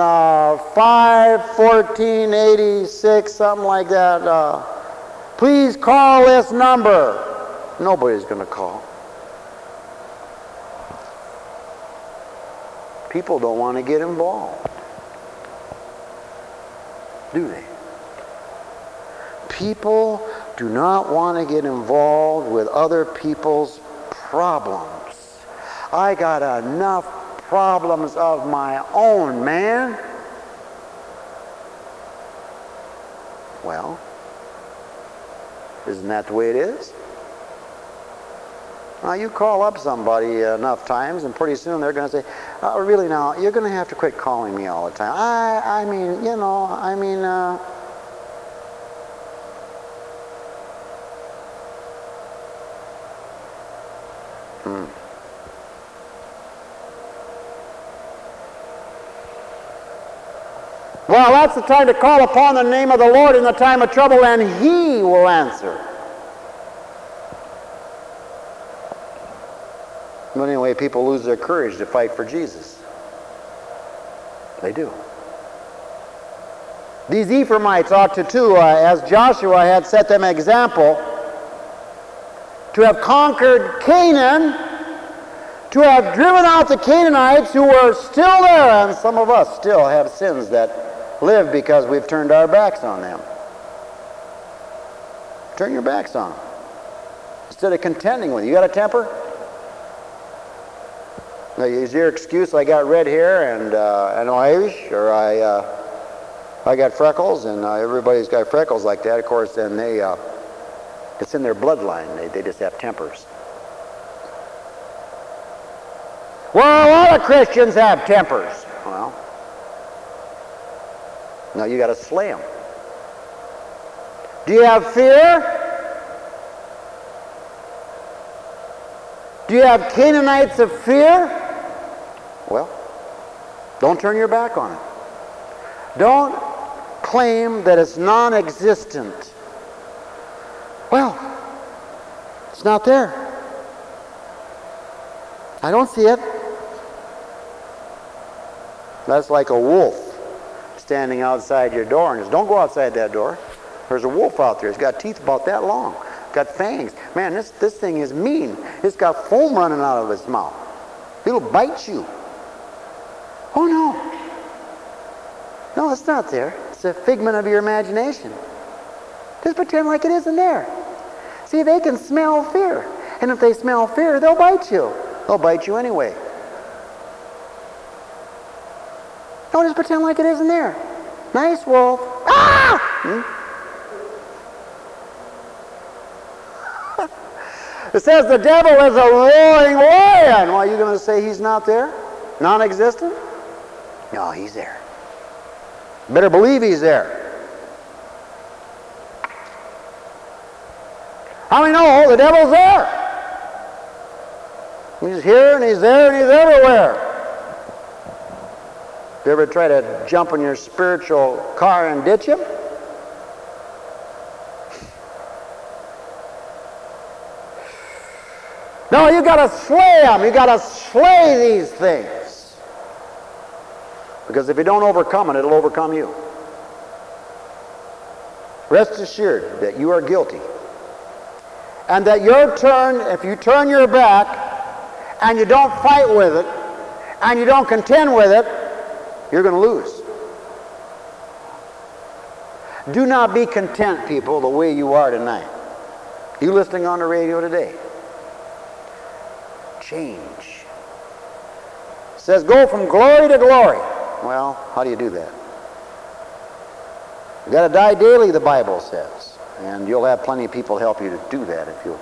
5/14/86, something like that, please call this number. Nobody's going to call. People don't want to get involved, do they? People do not want to get involved with other people's problems. I got enough problems of my own, man. Well, isn't that the way it is? Now, you call up somebody enough times, and pretty soon they're going to say, really now, you're going to have to quit calling me all the time. I mean, you know, Well, that's the time to call upon the name of the Lord in the time of trouble, and He will answer. But anyway, people lose their courage to fight for Jesus. They do. These Ephraimites ought to too, as Joshua had set them an example, to have conquered Canaan, to have driven out the Canaanites who were still there, and some of us still have sins that live because we've turned our backs on them. Turn your backs on them instead of contending with them. You got a temper? Now, is your excuse, I got red hair and I'm Irish, or I got freckles, and everybody's got freckles like that, of course, then it's in their bloodline. They just have tempers. Well, a lot of Christians have tempers. Well, now you got to slay them. Do you have fear? Do you have Canaanites of fear? Well, don't turn your back on it. Don't claim that it's non-existent. Well, it's not there. I don't see it. That's like a wolf standing outside your door and says, don't go outside that door. There's a wolf out there. It's got teeth about that long. Got fangs. Man, this thing is mean. It's got foam running out of its mouth. It'll bite you. Oh no. No, it's not there. It's a figment of your imagination. Just pretend like it isn't there. See, they can smell fear. And if they smell fear, they'll bite you. They'll bite you anyway. No, just pretend like it isn't there. Nice wolf. Ah! It says the devil is a roaring lion. Well, are you going to say he's not there? Non-existent? No, he's there. Better believe he's there. How many know the devil's there? He's here and he's there and he's everywhere. You ever try to jump in your spiritual car and ditch him? No, you got to slay them. You got to slay these things. Because if you don't overcome it, it'll overcome you. Rest assured that you are guilty. And that your turn, if you turn your back and you don't fight with it and you don't contend with it, you're going to lose. Do not be content, people, the way you are tonight. You listening on the radio today. Change. It says go from glory to glory. Well, how do you do that? You've got to die daily, the Bible says. And you'll have plenty of people help you to do that if you'll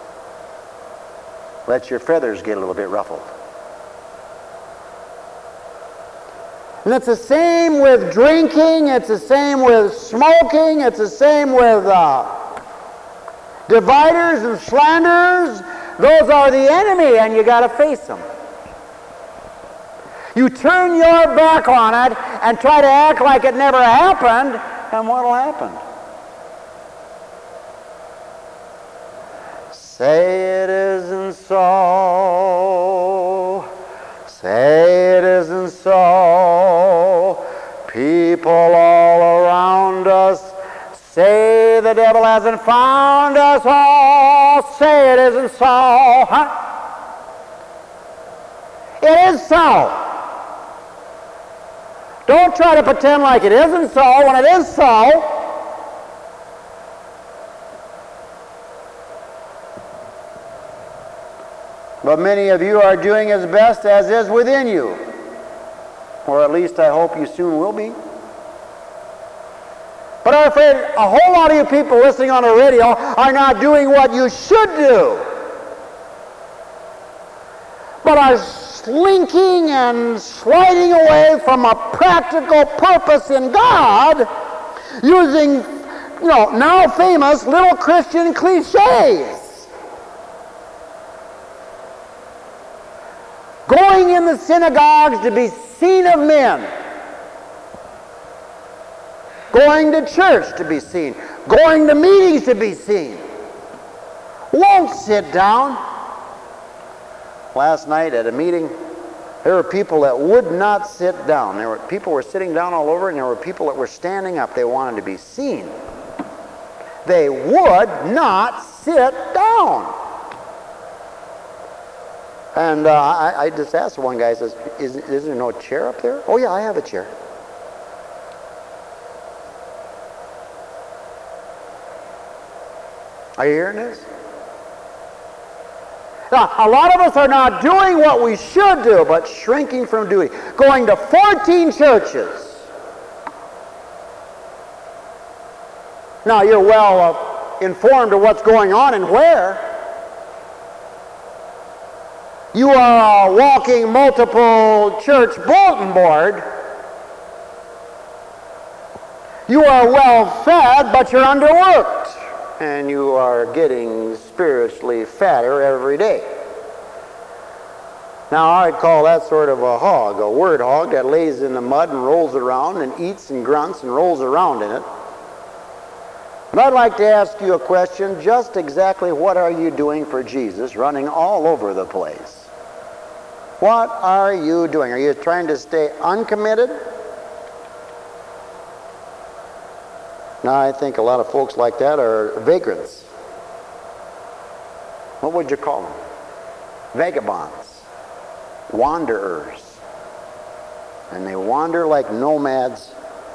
let your feathers get a little bit ruffled. And it's the same with drinking, it's the same with smoking, it's the same with dividers and slanderers. Those are the enemy, and you got to face them. You turn your back on it and try to act like it never happened, and what will happen? Say it isn't so. Say it isn't so. People all around us say the devil hasn't found us all. Say it isn't so. Huh? It is so. Don't try to pretend like it isn't so when it is so. But many of you are doing as best as is within you. Or at least I hope you soon will be. But I'm afraid a whole lot of you people listening on the radio are not doing what you should do, but are slinking and sliding away from a practical purpose in God using, now famous little Christian cliches. Going in the synagogues to be seen of men. Going to church to be seen. Going to meetings to be seen. Won't sit down. Last night at a meeting, there were people that would not sit down. People were sitting down all over, and there were people that were standing up. They wanted to be seen. They would not sit down. And I just asked one guy, I says, is there no chair up there? Oh yeah, I have a chair. Are you hearing this? Now, a lot of us are not doing what we should do, but shrinking from doing. Going to 14 churches. Now, you're well informed of what's going on and where. You are a walking multiple church bulletin board. You are well fed, but you're underworked. And you are getting spiritually fatter every day. Now, I'd call that sort of a hog, a word hog that lays in the mud and rolls around and eats and grunts and rolls around in it. But I'd like to ask you a question. Just exactly what are you doing for Jesus, running all over the place? What are you doing? Are you trying to stay uncommitted? Now, I think a lot of folks like that are vagrants. What would you call them? Vagabonds. Wanderers. And they wander like nomads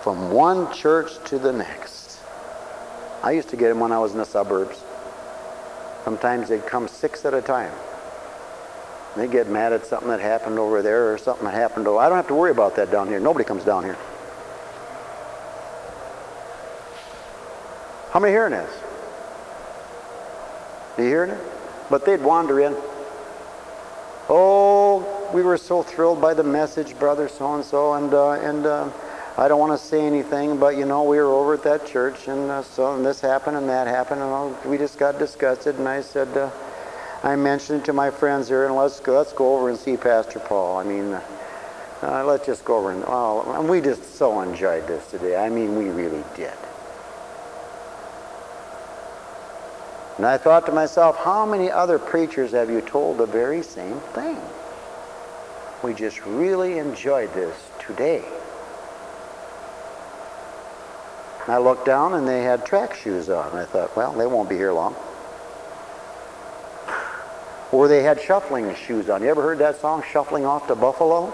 from one church to the next. I used to get them when I was in the suburbs. Sometimes they'd come 6 at a time. They get mad at something that happened over there or something that happened over. I don't have to worry about that down here. Nobody comes down here. How many hearing this? Are you hearing it? But they'd wander in. Oh, we were so thrilled by the message, brother so-and-so, and I don't want to say anything, but you know, we were over at that church, and this happened and that happened, and we just got disgusted, and I said, I mentioned it to my friends here, and let's go over and see Pastor Paul. I mean, let's just go over and we just so enjoyed this today. I mean, we really did. And I thought to myself, how many other preachers have you told the very same thing? We just really enjoyed this today. And I looked down and they had track shoes on. And I thought, well, they won't be here long. Or they had shuffling shoes on. You ever heard that song, Shuffling Off to Buffalo?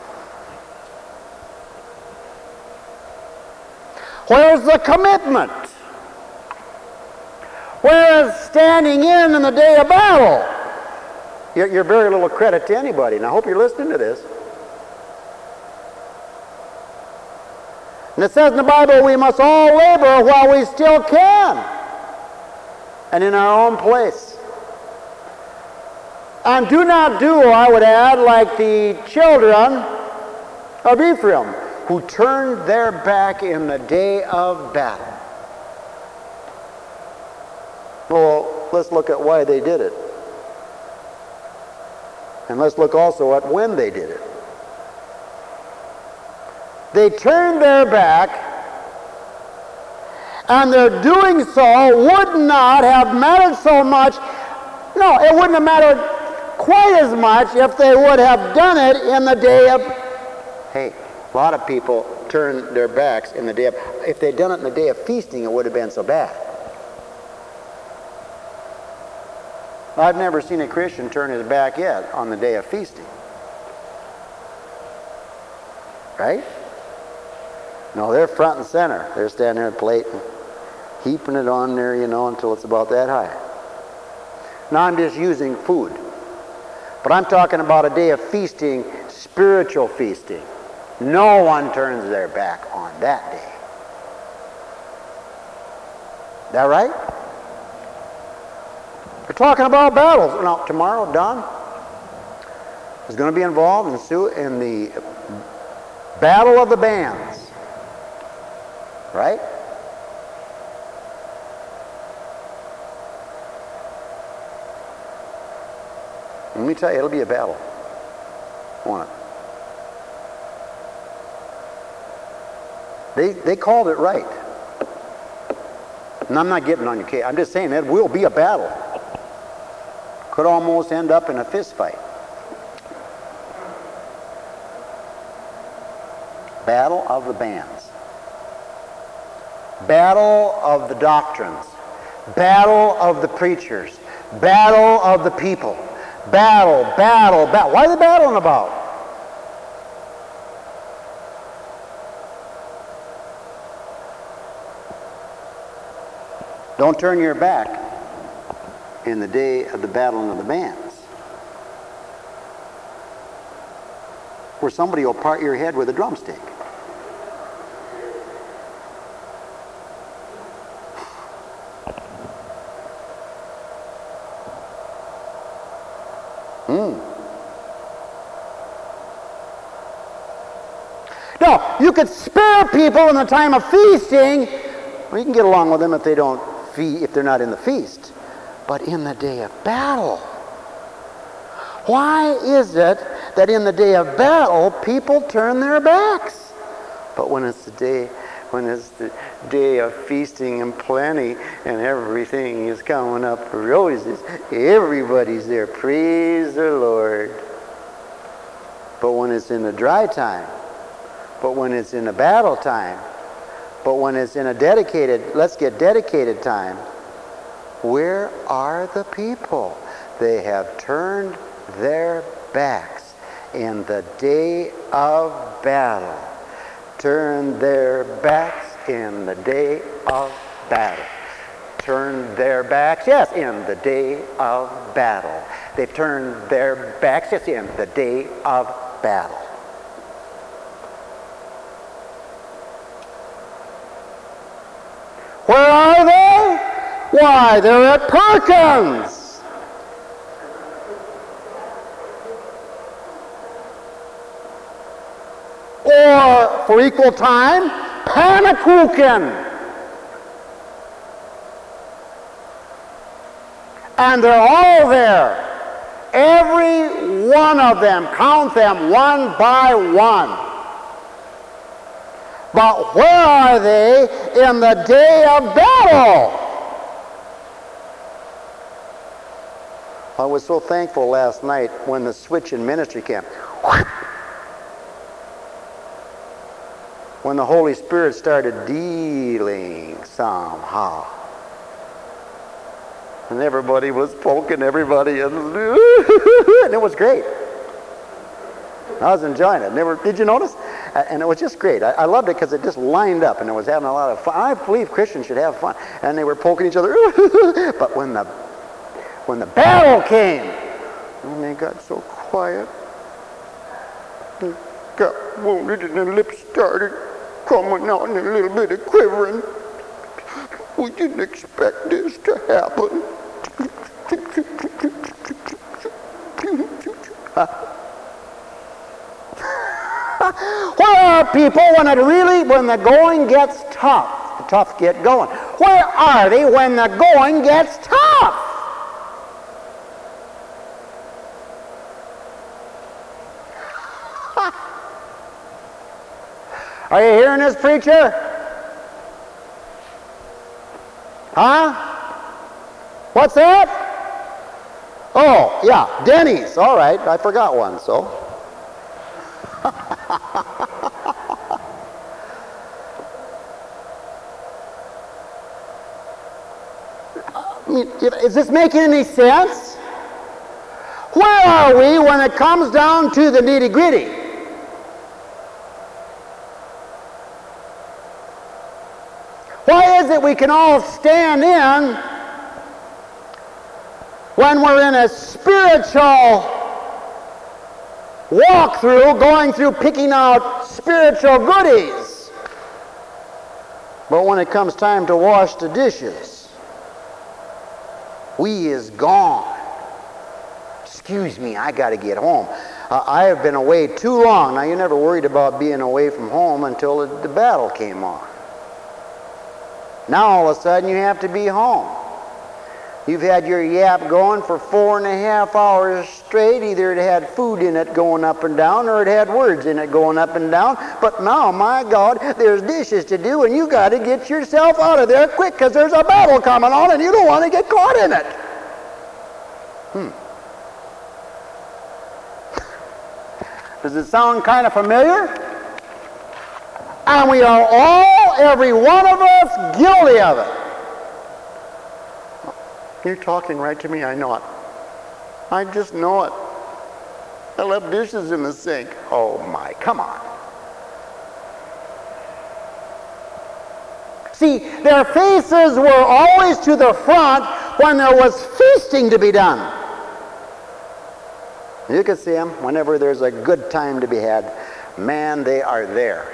Where's the commitment? Whereas standing in the day of battle, you're very little credit to anybody. And I hope you're listening to this. And it says in the Bible, we must all labor while we still can, and in our own place. And do not do, I would add, like the children of Ephraim, who turned their back in the day of battle. Well, let's look at why they did it. And let's look also at when they did it. They turned their back, and their doing so would not have mattered so much. No, it wouldn't have mattered quite as much if they would have done it in the day of... Hey, a lot of people turn their backs in the day of... If they'd done it in the day of feasting, it would have been so bad. I've never seen a Christian turn his back yet on the day of feasting. Right? No, they're front and center. They're standing there at the plate and heaping it on there, you know, until it's about that high. Now I'm just using food. But I'm talking about a day of feasting, spiritual feasting. No one turns their back on that day. Is that right? We're talking about battles. Now, tomorrow, Don is going to be involved in the Battle of the Bands. Right? Let me tell you, it'll be a battle. Won't it? They called it right. And I'm not getting on your case. I'm just saying it will be a battle. Could almost end up in a fist fight. Battle of the bands. Battle of the doctrines. Battle of the preachers. Battle of the people. Battle, battle, battle. What are they battling about? Don't turn your back in the day of the battling of the bands, where somebody will part your head with a drumstick. No, you could spare people in the time of feasting. Well, you can get along with them if they're not in the feast. But in the day of battle, why is it that in the day of battle people turn their backs? But when it's the day of feasting and plenty and everything is coming up for roses, everybody's there. Praise the Lord. But when it's in the dry time, but when it's in a battle time, but when it's in a dedicated, let's get dedicated time, where are the people? They have turned their backs in the day of battle. turn their backs in the day of battle. Turn their backs, yes, in the day of battle. They've turned their backs, yes, in the day of battle. Where are they? Why, they're at Perkins. Or, for equal time, Panakuchen. And they're all there. Every one of them, count them one by one. But where are they in the day of battle? I was so thankful last night when the switch in ministry came. When the Holy Spirit started dealing somehow. And everybody was poking everybody, and it was great. I was enjoying it. Did you notice? And it was just great. I loved it because it just lined up, and it was having a lot of fun. I believe Christians should have fun. And they were poking each other. But when the battle came, and they got so quiet, they got wounded, and their lips started coming out, and a little bit of quivering. We didn't expect this to happen. Where are people when the going gets tough? The tough get going. Where are they when the going gets tough? Are you hearing this, preacher? Huh? What's that? Oh, yeah, Denny's. All right, I forgot one, so. Is this making any sense? Where are we when it comes down to the nitty-gritty? Why is it we can all stand in when we're in a spiritual walkthrough, going through picking out spiritual goodies, but when it comes time to wash the dishes, we is gone? Excuse me, I got to get home. I have been away too long. Now, you never worried about being away from home until the battle came on. Now all of a sudden you have to be home. You've had your yap going for 4.5 hours straight. Either it had food in it going up and down, or it had words in it going up and down. But now, my God, there's dishes to do, and you got to get yourself out of there quick, because there's a battle coming on and you don't want to get caught in it. Does it sound kind of familiar? And we are all, every one of us, guilty of it. You're talking right to me, I know it. I just know it. I left dishes in the sink. Oh my, come on. See, their faces were always to the front when there was feasting to be done. You can see them whenever there's a good time to be had. Man, they are there.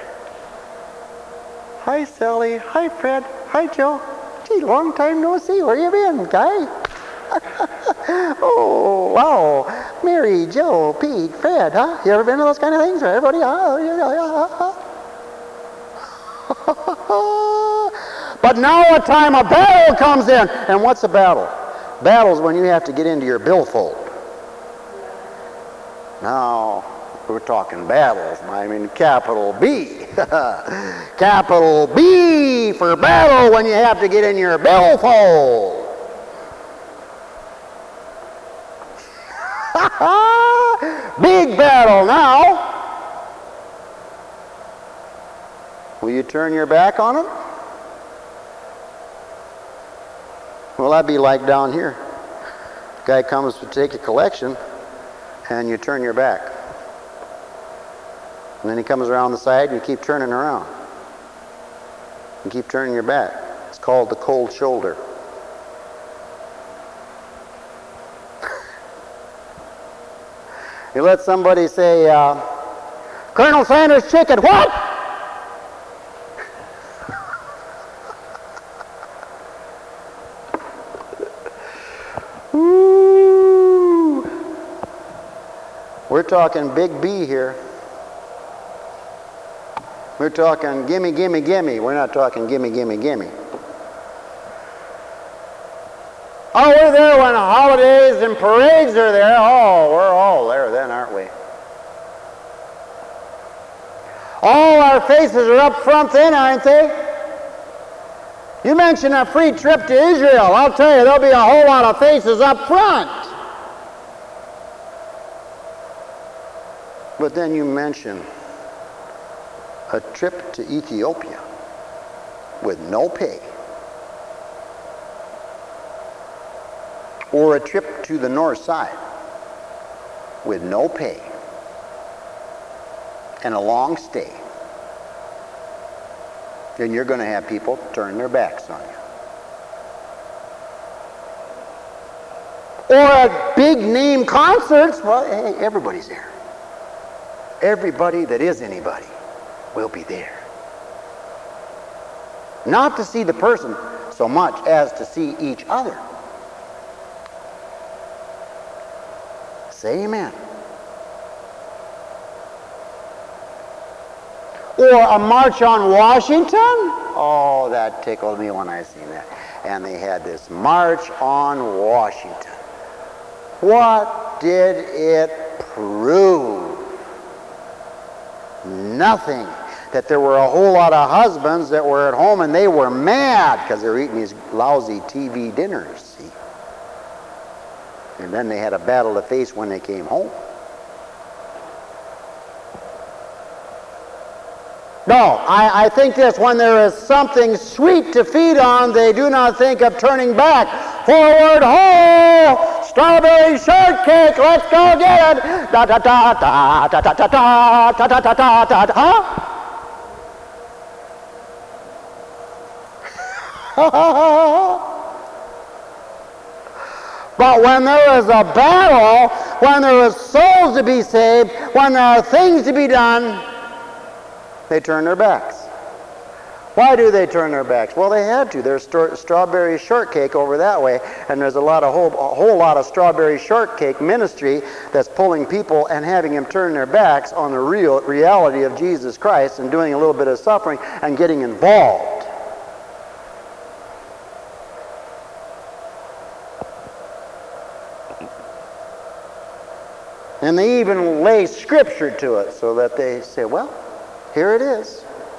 Hi, Sally. Hi, Fred. Hi, Joe. Gee, long time no see. Where you been, guy? Oh, wow. Mary, Joe, Pete, Fred, huh? You ever been to those kind of things? Everybody, But now a time of battle comes in. And what's a battle? Battle's when you have to get into your billfold. Now, we're talking battles. I mean, capital B. Capital B for battle when you have to get in your billfold. Big battle now. Will you turn your back on them? Well, that'd be like down here. Guy comes to take a collection, and you turn your back. And then he comes around the side and you keep turning around. You keep turning your back. It's called the cold shoulder. You let somebody say, Colonel Sanders chicken, what? Ooh. We're talking big B here. We're talking gimme, gimme, gimme. We're not talking gimme, gimme, gimme. Oh, we're there when the holidays and parades are there. Oh, we're all there then, aren't we? All our faces are up front then, aren't they? You mention a free trip to Israel. I'll tell you, there'll be a whole lot of faces up front. But then you mention a trip to Ethiopia with no pay, or a trip to the north side with no pay and a long stay, then you're going to have people turn their backs on you. Or at big name concerts, well, hey, everybody's there. Everybody that is anybody will be there. Not to see the person so much as to see each other. Say amen. Or a march on Washington? Oh, that tickled me when I seen that. And they had this march on Washington. What did it prove? Nothing. That there were a whole lot of husbands that were at home and they were mad because they were eating these lousy TV dinners, see? And then they had a battle to face when they came home. No, I think this, when there is something sweet to feed on, they do not think of turning back. Forward, ho! Strawberry shortcake, let's go get it! Da da da da da da da da da da da da da, huh? But when there is a battle, when there is souls to be saved, when there are things to be done, they turn their backs. Why do they turn their backs? Well, they had to. There's strawberry shortcake over that way, and there's a whole lot of strawberry shortcake ministry that's pulling people and having them turn their backs on the reality of Jesus Christ and doing a little bit of suffering and getting involved. And they even lay scripture to it so that they say, well, here it is.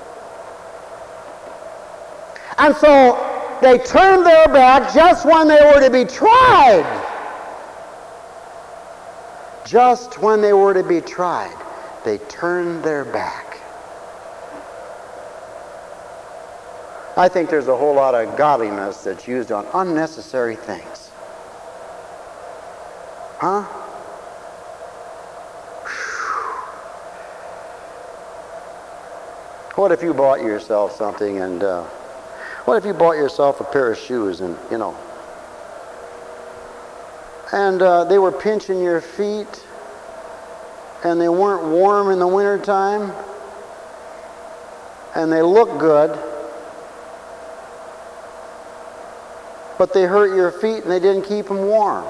And so they turned their back just when they were to be tried. Just when they were to be tried, they turned their back. I think there's a whole lot of godliness that's used on unnecessary things. Huh? What if you bought yourself something and what if you bought yourself a pair of shoes and, you know, and they were pinching your feet and they weren't warm in the wintertime and they look good, but they hurt your feet and they didn't keep them warm?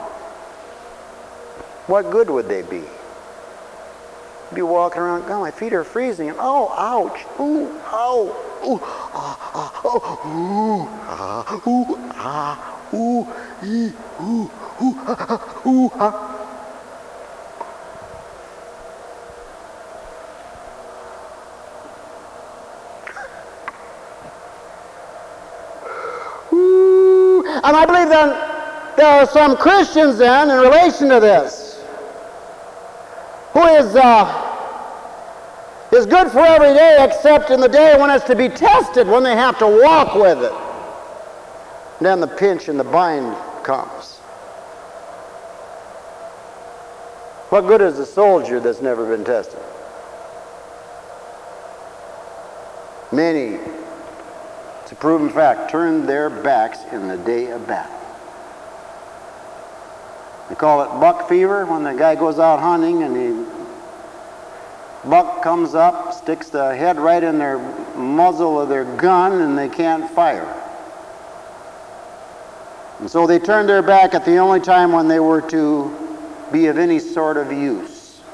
What good would they be? Be walking around, oh, my feet are freezing, and oh, ouch, ooh, ow, ooh, ah, ah, oh, ooh, ah, ooh, ah, ooh, ee, ooh, ooh, ah, ooh, ah. Ooh. And I believe then there are some Christians then in relation to this who is good for every day except in the day when it's to be tested, when they have to walk with it. And then the pinch and the bind comes. What good is a soldier that's never been tested? Many, it's a proven fact, turned their backs in the day of battle. They call it buck fever when the guy goes out hunting and the buck comes up, sticks the head right in their muzzle of their gun, and they can't fire. And so they turned their back at the only time when they were to be of any sort of use.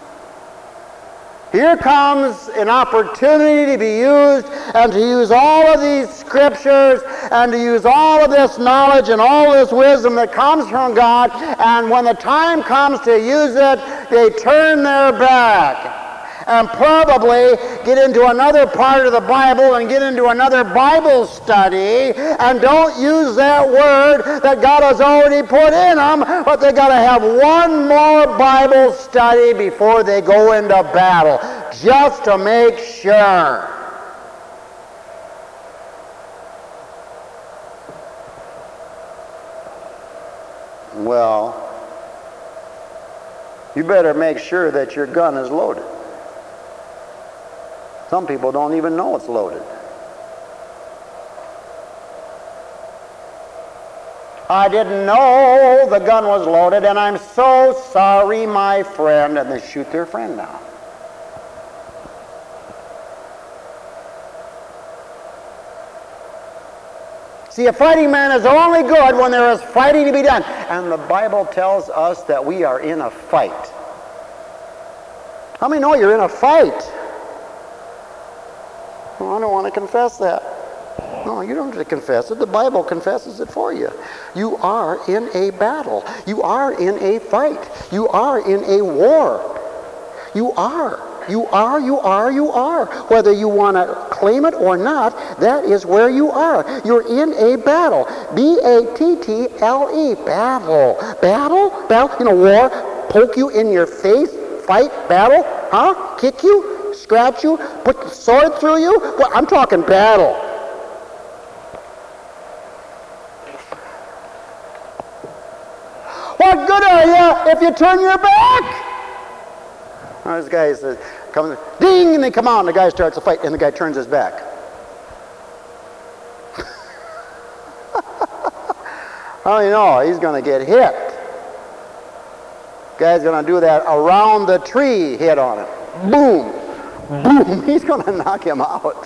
Here comes an opportunity to be used and to use all of these scriptures and to use all of this knowledge and all this wisdom that comes from God, and when the time comes to use it, they turn their back and probably get into another part of the Bible and get into another Bible study and don't use that word that God has already put in them, but they got to have one more Bible study before they go into battle, just to make sure. Well, you better make sure that your gun is loaded. Some people don't even know it's loaded. I didn't know the gun was loaded, and I'm so sorry, my friend. And they shoot their friend down. See, a fighting man is only good when there is fighting to be done. And the Bible tells us that we are in a fight. How many know you're in a fight? Well, I don't want to confess that. No, you don't have to confess it. The Bible confesses it for you. You are in a battle. You are in a fight. You are in a war. You are. You are, you are, you are. Whether you want to claim it or not, that is where you are. You're in a battle. B-A-T-T-L-E. Battle. Battle? Battle? You know, war, poke you in your face, fight, battle, huh? Kick you? Scratch you, put the sword through you? Well, I'm talking battle. What good are you if you turn your back? This guy says, comes, ding, and they come out, and the guy starts a fight, and the guy turns his back. How do you know? He's going to get hit. Guy's going to do that around the tree hit on it. Boom. Boom, he's going to knock him out.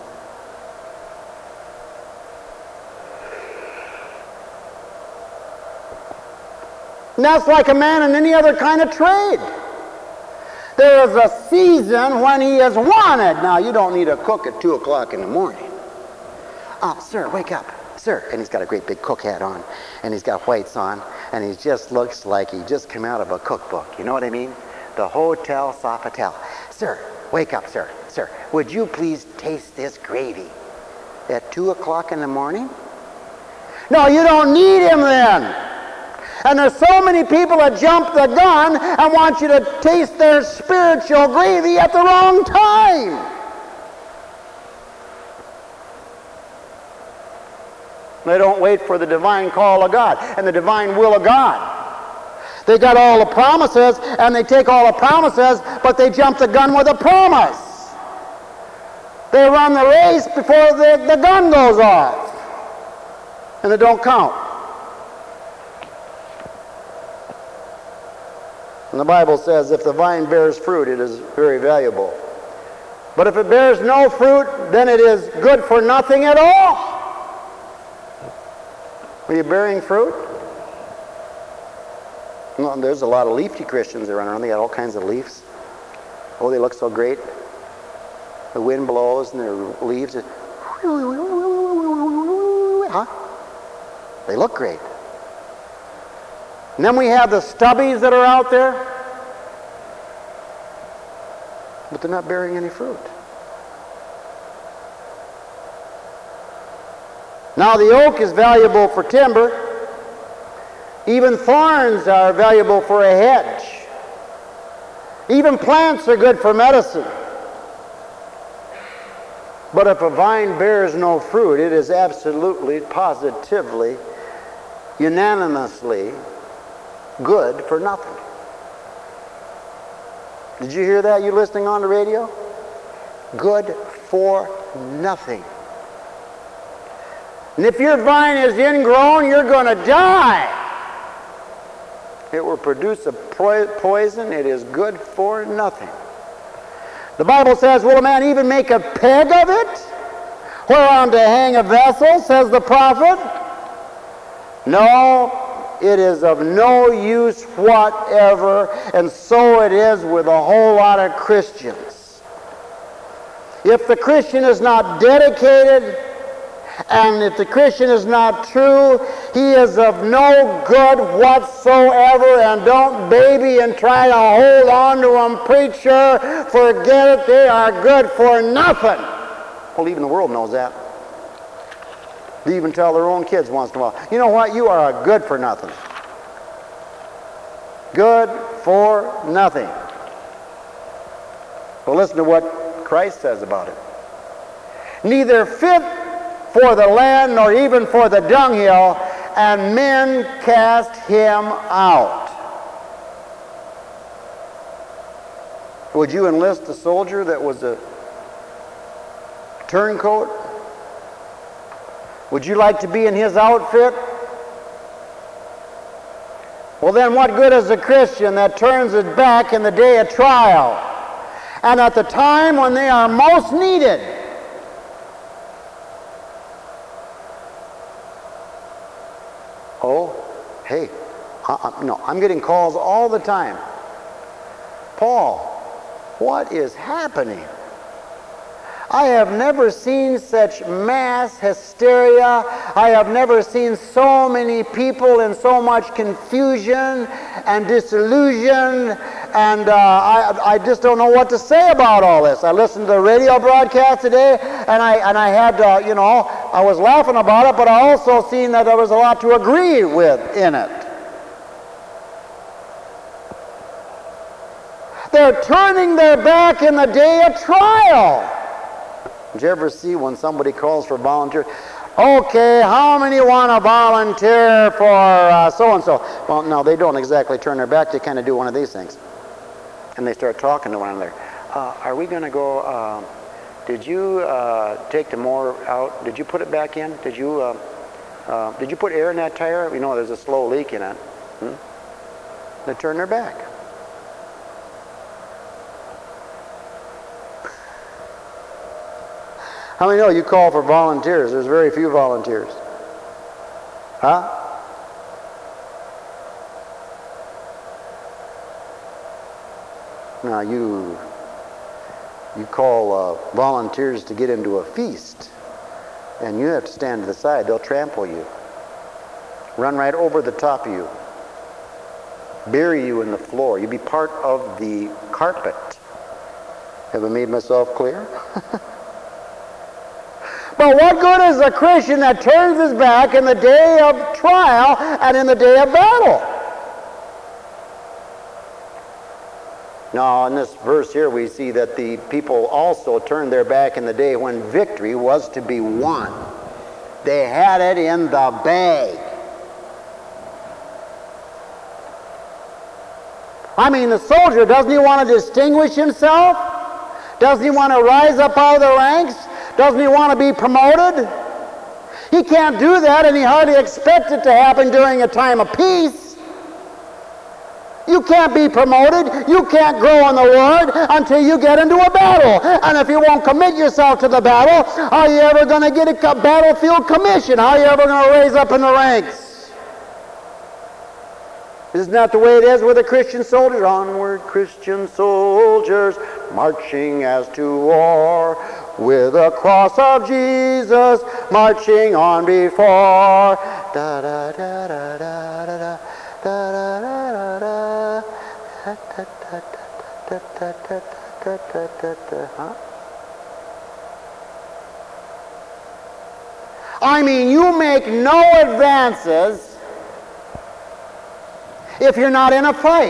And that's like a man in any other kind of trade. There is a season when he is wanted. Now, you don't need to cook at 2 o'clock in the morning. Oh, sir, wake up. Sir. And he's got a great big cook hat on, and he's got whites on, and he just looks like he just came out of a cookbook. You know what I mean? The Hotel Sofitel. Sir. Wake up, sir. Sir, would you please taste this gravy at 2 o'clock in the morning? No, you don't need him then. And there's so many people that jump the gun and want you to taste their spiritual gravy at the wrong time. They don't wait for the divine call of God and the divine will of God. They got all the promises, and they take all the promises, but they jump the gun with a promise. They run the race before the gun goes off, and it don't count. And the Bible says if the vine bears fruit, it is very valuable. But if it bears no fruit, then it is good for nothing at all. Are you bearing fruit? Well, there's a lot of leafy Christians that run around. They got all kinds of leaves. Oh, they look so great. The wind blows and their leaves are... Huh? They look great. And then we have the stubbies that are out there. But they're not bearing any fruit. Now the oak is valuable for timber. Even thorns are valuable for a hedge. Even plants are good for medicine. But if a vine bears no fruit, it is absolutely, positively, unanimously good for nothing. Did you hear that, you listening on the radio? good for nothing. And if your vine is ingrown, you're going to die. It will produce a poison. It is good for nothing. The Bible says, will a man even make a peg of it, whereon to hang a vessel, says the prophet? No, it is of no use whatever, and so it is with a whole lot of Christians. If the Christian is not dedicated, and if the Christian is not true, he is of no good whatsoever, and don't baby and try to hold on to them, preacher. Forget it, they are good for nothing. Well, even the world knows that. They even tell their own kids once in a while, you know what, you are a good for nothing. Good for nothing. Well, listen to what Christ says about it. Neither fit for the land, nor even for the dunghill, and men cast him out. Would you enlist a soldier that was a turncoat? Would you like to be in his outfit? Well, then what good is a Christian that turns his back in the day of trial, and at the time when they are most needed? Oh, hey, no, I'm getting calls all the time. Paul, what is happening? I have never seen such mass hysteria. I have never seen so many people in so much confusion and disillusion, and I just don't know what to say about all this. I listened to the radio broadcast today, and I had, I was laughing about it, but I also seen that there was a lot to agree with in it. They're turning their back in the day of trial. Did you ever see when somebody calls for volunteers? Okay, how many want to volunteer for so-and-so? Well, no, they don't exactly turn their back. They kind of do one of these things. And they start talking to one another. Are we going to go, did you take the mower out? Did you put it back in? Did you put air in that tire? You know, there's a slow leak in it. They turn their back. How many know you call for volunteers? There's very few volunteers. Huh? Now you call volunteers to get into a feast, and you have to stand to the side. They'll trample you, run right over the top of you, bury you in the floor. You'll be part of the carpet. Have I made myself clear? But what good is a Christian that turns his back in the day of trial and in the day of battle? Now, in this verse here, we see that the people also turned their back in the day when victory was to be won. They had it in the bag. I mean, the soldier, doesn't he want to distinguish himself? Doesn't he want to rise up out of the ranks? Doesn't he want to be promoted? He can't do that, and he hardly expects it to happen during a time of peace. You can't be promoted. You can't grow in the Word until you get into a battle. And if you won't commit yourself to the battle, how are you ever going to get a battlefield commission? How are you ever going to raise up in the ranks? Isn't that the way it is with a Christian soldier? Onward, Christian soldiers, marching as to war, with the cross of Jesus marching on before. Da da da da da da da da da da da. Huh? I mean, you make no advances if you're not in a fight.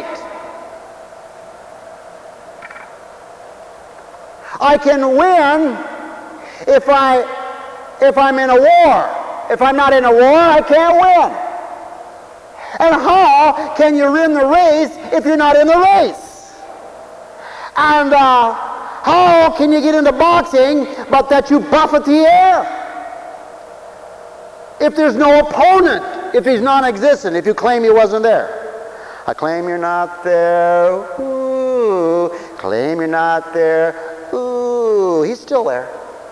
I can win if I'm in a war. If I'm not in a war, I can't win. And how can you win the race if you're not in the race? And How can you get into boxing but that you buffet the air? If there's no opponent, if he's non-existent, if you claim he wasn't there. I claim you're not there. Ooh. Claim you're not there. Ooh. He's still there.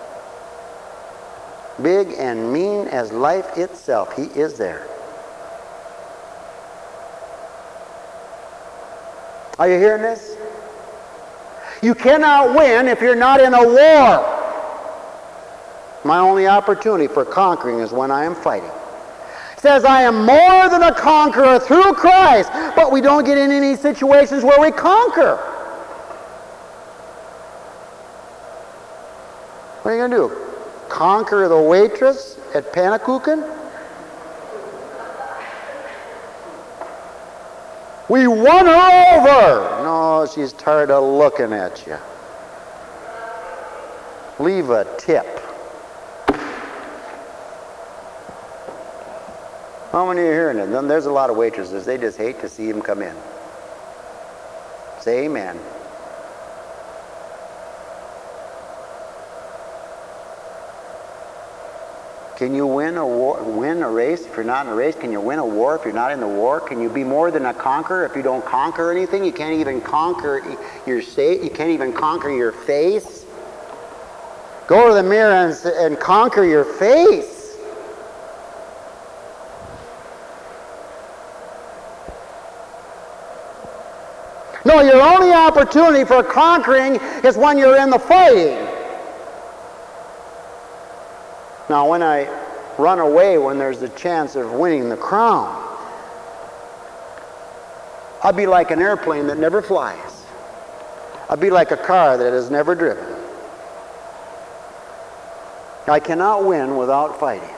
Big and mean as life itself, he is there. Are you hearing this? You cannot win if you're not in a war. My only opportunity for conquering is when I am fighting. It says, I am more than a conqueror through Christ, but we don't get in any situations where we conquer. What are you going to do? Conquer the waitress at Panakuchen? We won her over. No, she's tired of looking at you. Leave a tip. How many are hearing it? Then there's a lot of waitresses. They just hate to see him come in. Say amen. Can you win a war, win a race if you're not in a race? Can you win a war if you're not in the war? Can you be more than a conqueror if you don't conquer anything? You can't even conquer your state. You can't even conquer your face. Go to the mirror and conquer your face. No, your only opportunity for conquering is when you're in the fighting. Now, when I run away when there's a chance of winning the crown, I'll be like an airplane that never flies. I'll be like a car that is never driven. I cannot win without fighting.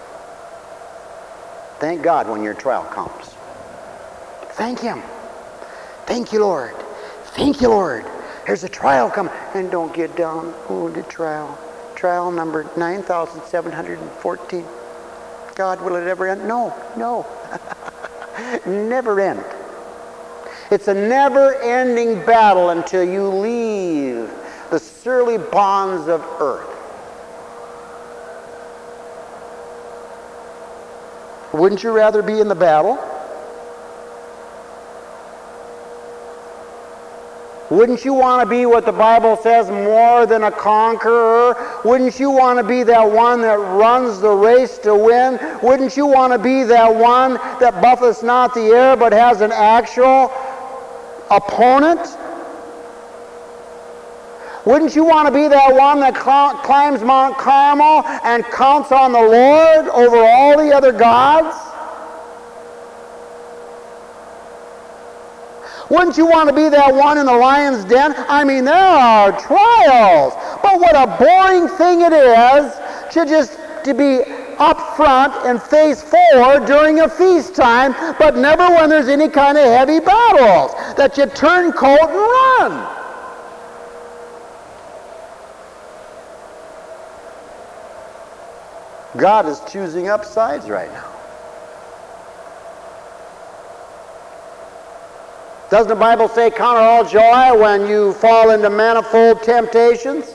Thank God when your trial comes. Thank Him. Thank you, Lord. Thank you, Lord. There's a trial coming. And don't get down. Oh, the trial. Trial number 9,714. God, will it ever end? No, no. Never end. It's a never-ending battle until you leave the surly bonds of earth. Wouldn't you rather be in the battle? Wouldn't you want to be what the Bible says, more than a conqueror? Wouldn't you want to be that one that runs the race to win? Wouldn't you want to be that one that buffets not the air but has an actual opponent? Wouldn't you want to be that one that climbs Mount Carmel and counts on the Lord over all the other gods? Wouldn't you want to be that one in the lion's den? I mean, there are trials. But what a boring thing it is to be up front and face forward during a feast time, but never when there's any kind of heavy battles, that you turn coat and run. God is choosing up sides right now. Doesn't the Bible say, count it all joy when you fall into manifold temptations?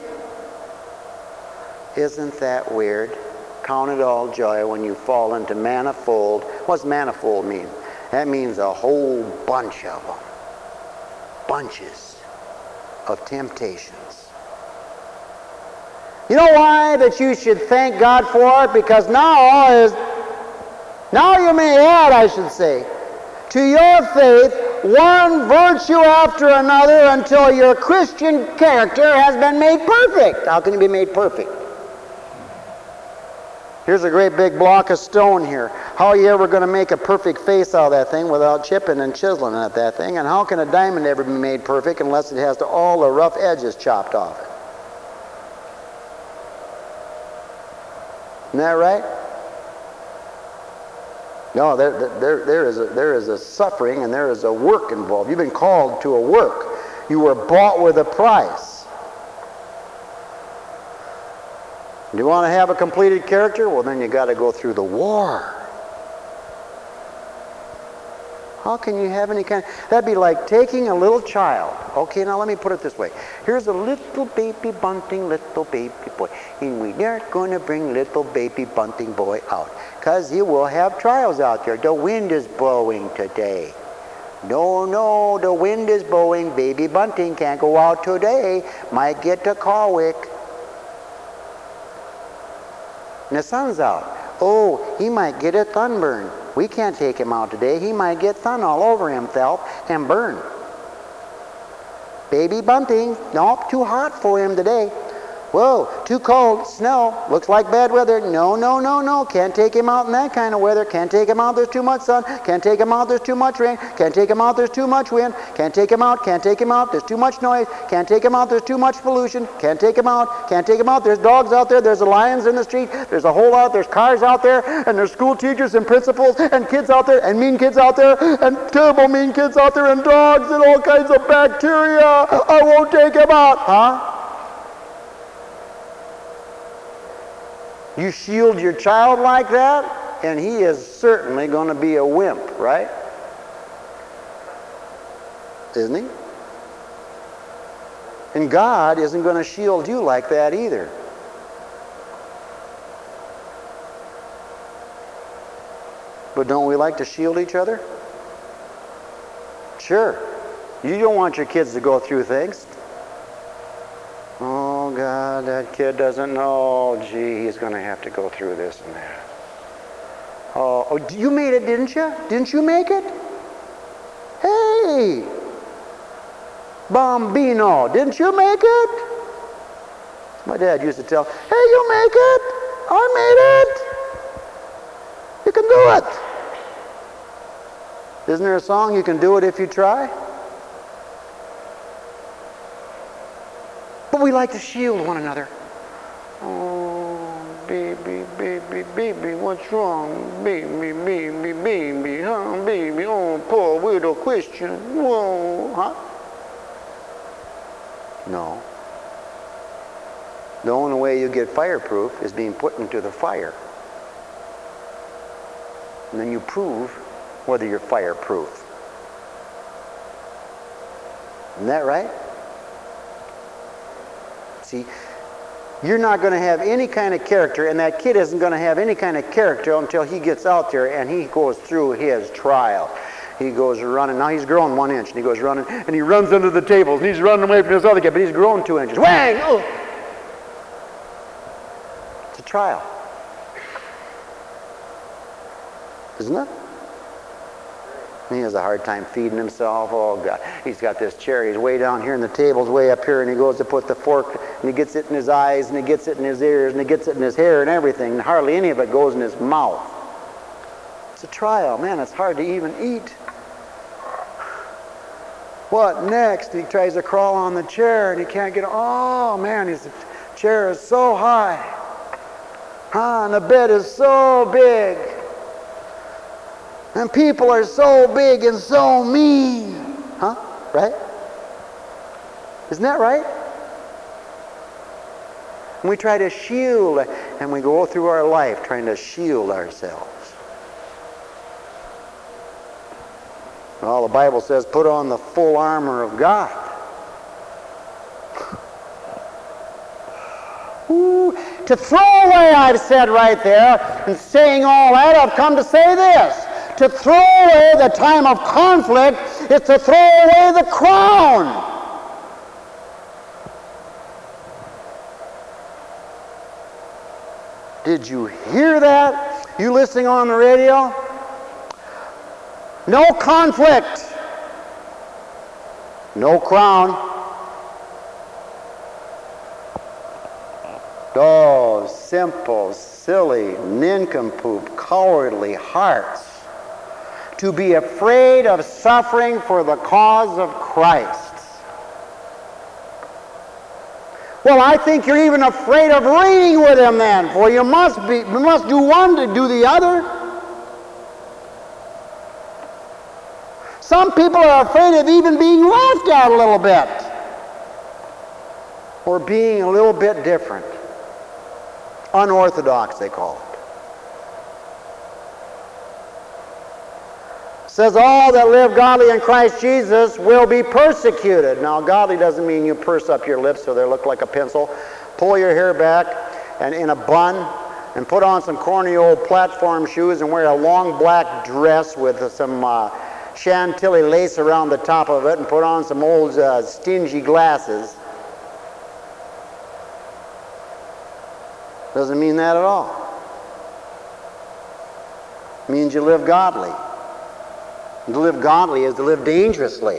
Isn't that weird? Count it all joy when you fall into manifold. What's manifold mean? That means a whole bunch of them. Bunches of temptations. You know why that you should thank God for it? Because now you may add, I should say, to your faith one virtue after another until your Christian character has been made perfect. How can you be made perfect? Here's a great big block of stone here. How are you ever going to make a perfect face out of that thing without chipping and chiseling at that thing? And how can a diamond ever be made perfect unless it has all the rough edges chopped off it? Isn't that right? No, there is a suffering and there is a work involved. You've been called to a work. You were bought with a price. Do you want to have a completed character? Well, then you got to go through the war. How can you have any kind? That'd be like taking a little child. Okay, now let me put it this way. Here's a little baby bunting, little baby boy. And we aren't going to bring little baby bunting boy out. Because you will have trials out there. The wind is blowing today. No, the wind is blowing. Baby bunting can't go out today. Might get to colic. And the sun's out. Oh, he might get a sunburn. We can't take him out today. He might get sun all over himself and burn. Baby bunting, nope, too hot for him today. Whoa, too cold, snow, looks like bad weather. No, can't take him out in that kind of weather. Can't take him out, there's too much sun. Can't take him out, there's too much rain. Can't take him out, there's too much wind. Can't take him out, there's too much noise. Can't take him out, there's too much pollution. Can't take him out, there's dogs out there, there's lions in the street, there's a whole lot, there's cars out there, and there's school teachers and principals and kids out there, and mean kids out there, and terrible mean kids out there, and dogs and all kinds of bacteria. I won't take him out, huh? You shield your child like that, and he is certainly going to be a wimp, right? Isn't he? And God isn't going to shield you like that either. But don't we like to shield each other? Sure. You don't want your kids to go through things. Oh, God, that kid doesn't know. Gee, he's going to have to go through this and that. Oh, you made it, didn't you? Didn't you make it? Hey, Bambino, didn't you make it? My dad used to tell, hey, you make it. I made it. You can do it. Isn't there a song, you can do it if you try? But we like to shield one another. Oh, baby, what's wrong? Baby, huh, baby, oh, poor little Christian. Whoa, huh? No. The only way you get fireproof is being put into the fire. And then you prove whether you're fireproof. Isn't that right? See, you're not going to have any kind of character, and that kid isn't going to have any kind of character until he gets out there and he goes through his trial. He goes running. Now he's grown 1 inch, and he goes running, and he runs under the tables, and he's running away from this other kid, but he's grown 2 inches. Whang! Oh! It's a trial. Isn't it? And he has a hard time feeding himself. Oh, God. He's got this chair. He's way down here, and the table's way up here, and he goes to put the fork, and he gets it in his eyes, and he gets it in his ears, and he gets it in his hair and everything, and hardly any of it goes in his mouth. It's a trial. Man, it's hard to even eat. What next? He tries to crawl on the chair, and he can't get. Oh, man, his chair is so high. And the bed is so big. And people are so big and so mean. Huh? Right? Isn't that right? And we try to shield, and we go through our life trying to shield ourselves. Well, the Bible says, put on the full armor of God. Ooh, to throw away, I've said right there, and saying all that, I've come to say this. To throw away the time of conflict is to throw away the crown. Did you hear that? You listening on the radio? No conflict. No crown. Those simple, silly, nincompoop, cowardly hearts. To be afraid of suffering for the cause of Christ. Well, I think you're even afraid of reigning with him then, for you must do one to do the other. Some people are afraid of even being laughed at a little bit. Or being a little bit different. Unorthodox, they call it. says all that live godly in Christ Jesus will be persecuted. Now, godly doesn't mean you purse up your lips so they look like a pencil. Pull your hair back and in a bun and put on some corny old platform shoes and wear a long black dress with some chantilly lace around the top of it and put on some old stingy glasses. Doesn't mean that at all. It means you live godly. And to live godly is to live dangerously.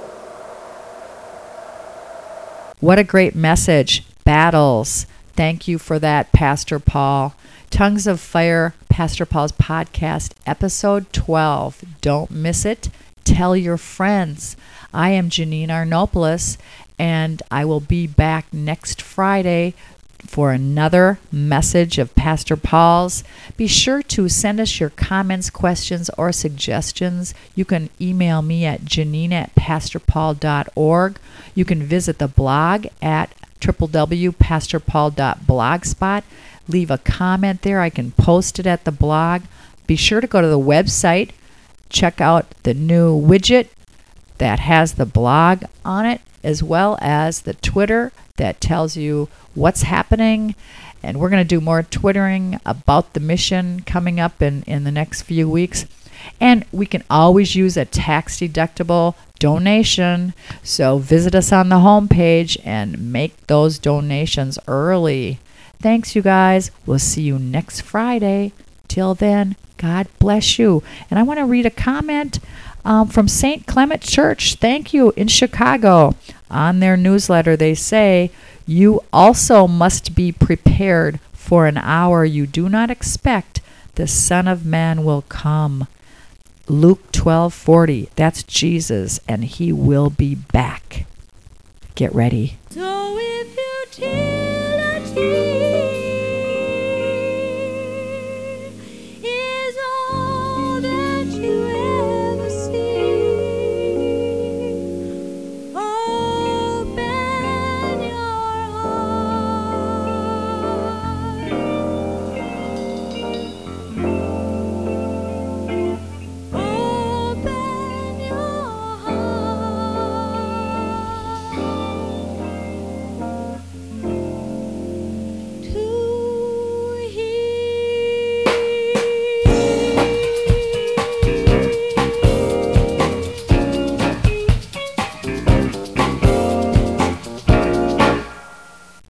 What a great message. Battles. Thank you for that, Pastor Paul. Tongues of Fire, Pastor Paul's podcast, episode 12. Don't miss it. Tell your friends. I am Janine Arnopoulos, and I will be back next Friday for another message of Pastor Paul's. Be sure to send us your comments, questions, or suggestions. You can email me at janine@pastorpaul.org. You can visit the blog at www.pastorpaul.blogspot. Leave a comment there. I can post it at the blog. Be sure to go to the website. Check out the new widget that has the blog on it, as well as the Twitter that tells you what's happening. And we're going to do more twittering about the mission coming up in the next few weeks. And we can always use a tax-deductible donation. So visit us on the homepage and make those donations early. Thanks, you guys. We'll see you next Friday. Till then, God bless you. And I want to read a comment from St. Clement Church. Thank you, in Chicago. On their newsletter, they say, you also must be prepared for an hour you do not expect. The Son of Man will come. Luke 12:40. That's Jesus, and he will be back. Get ready. So if you till a tear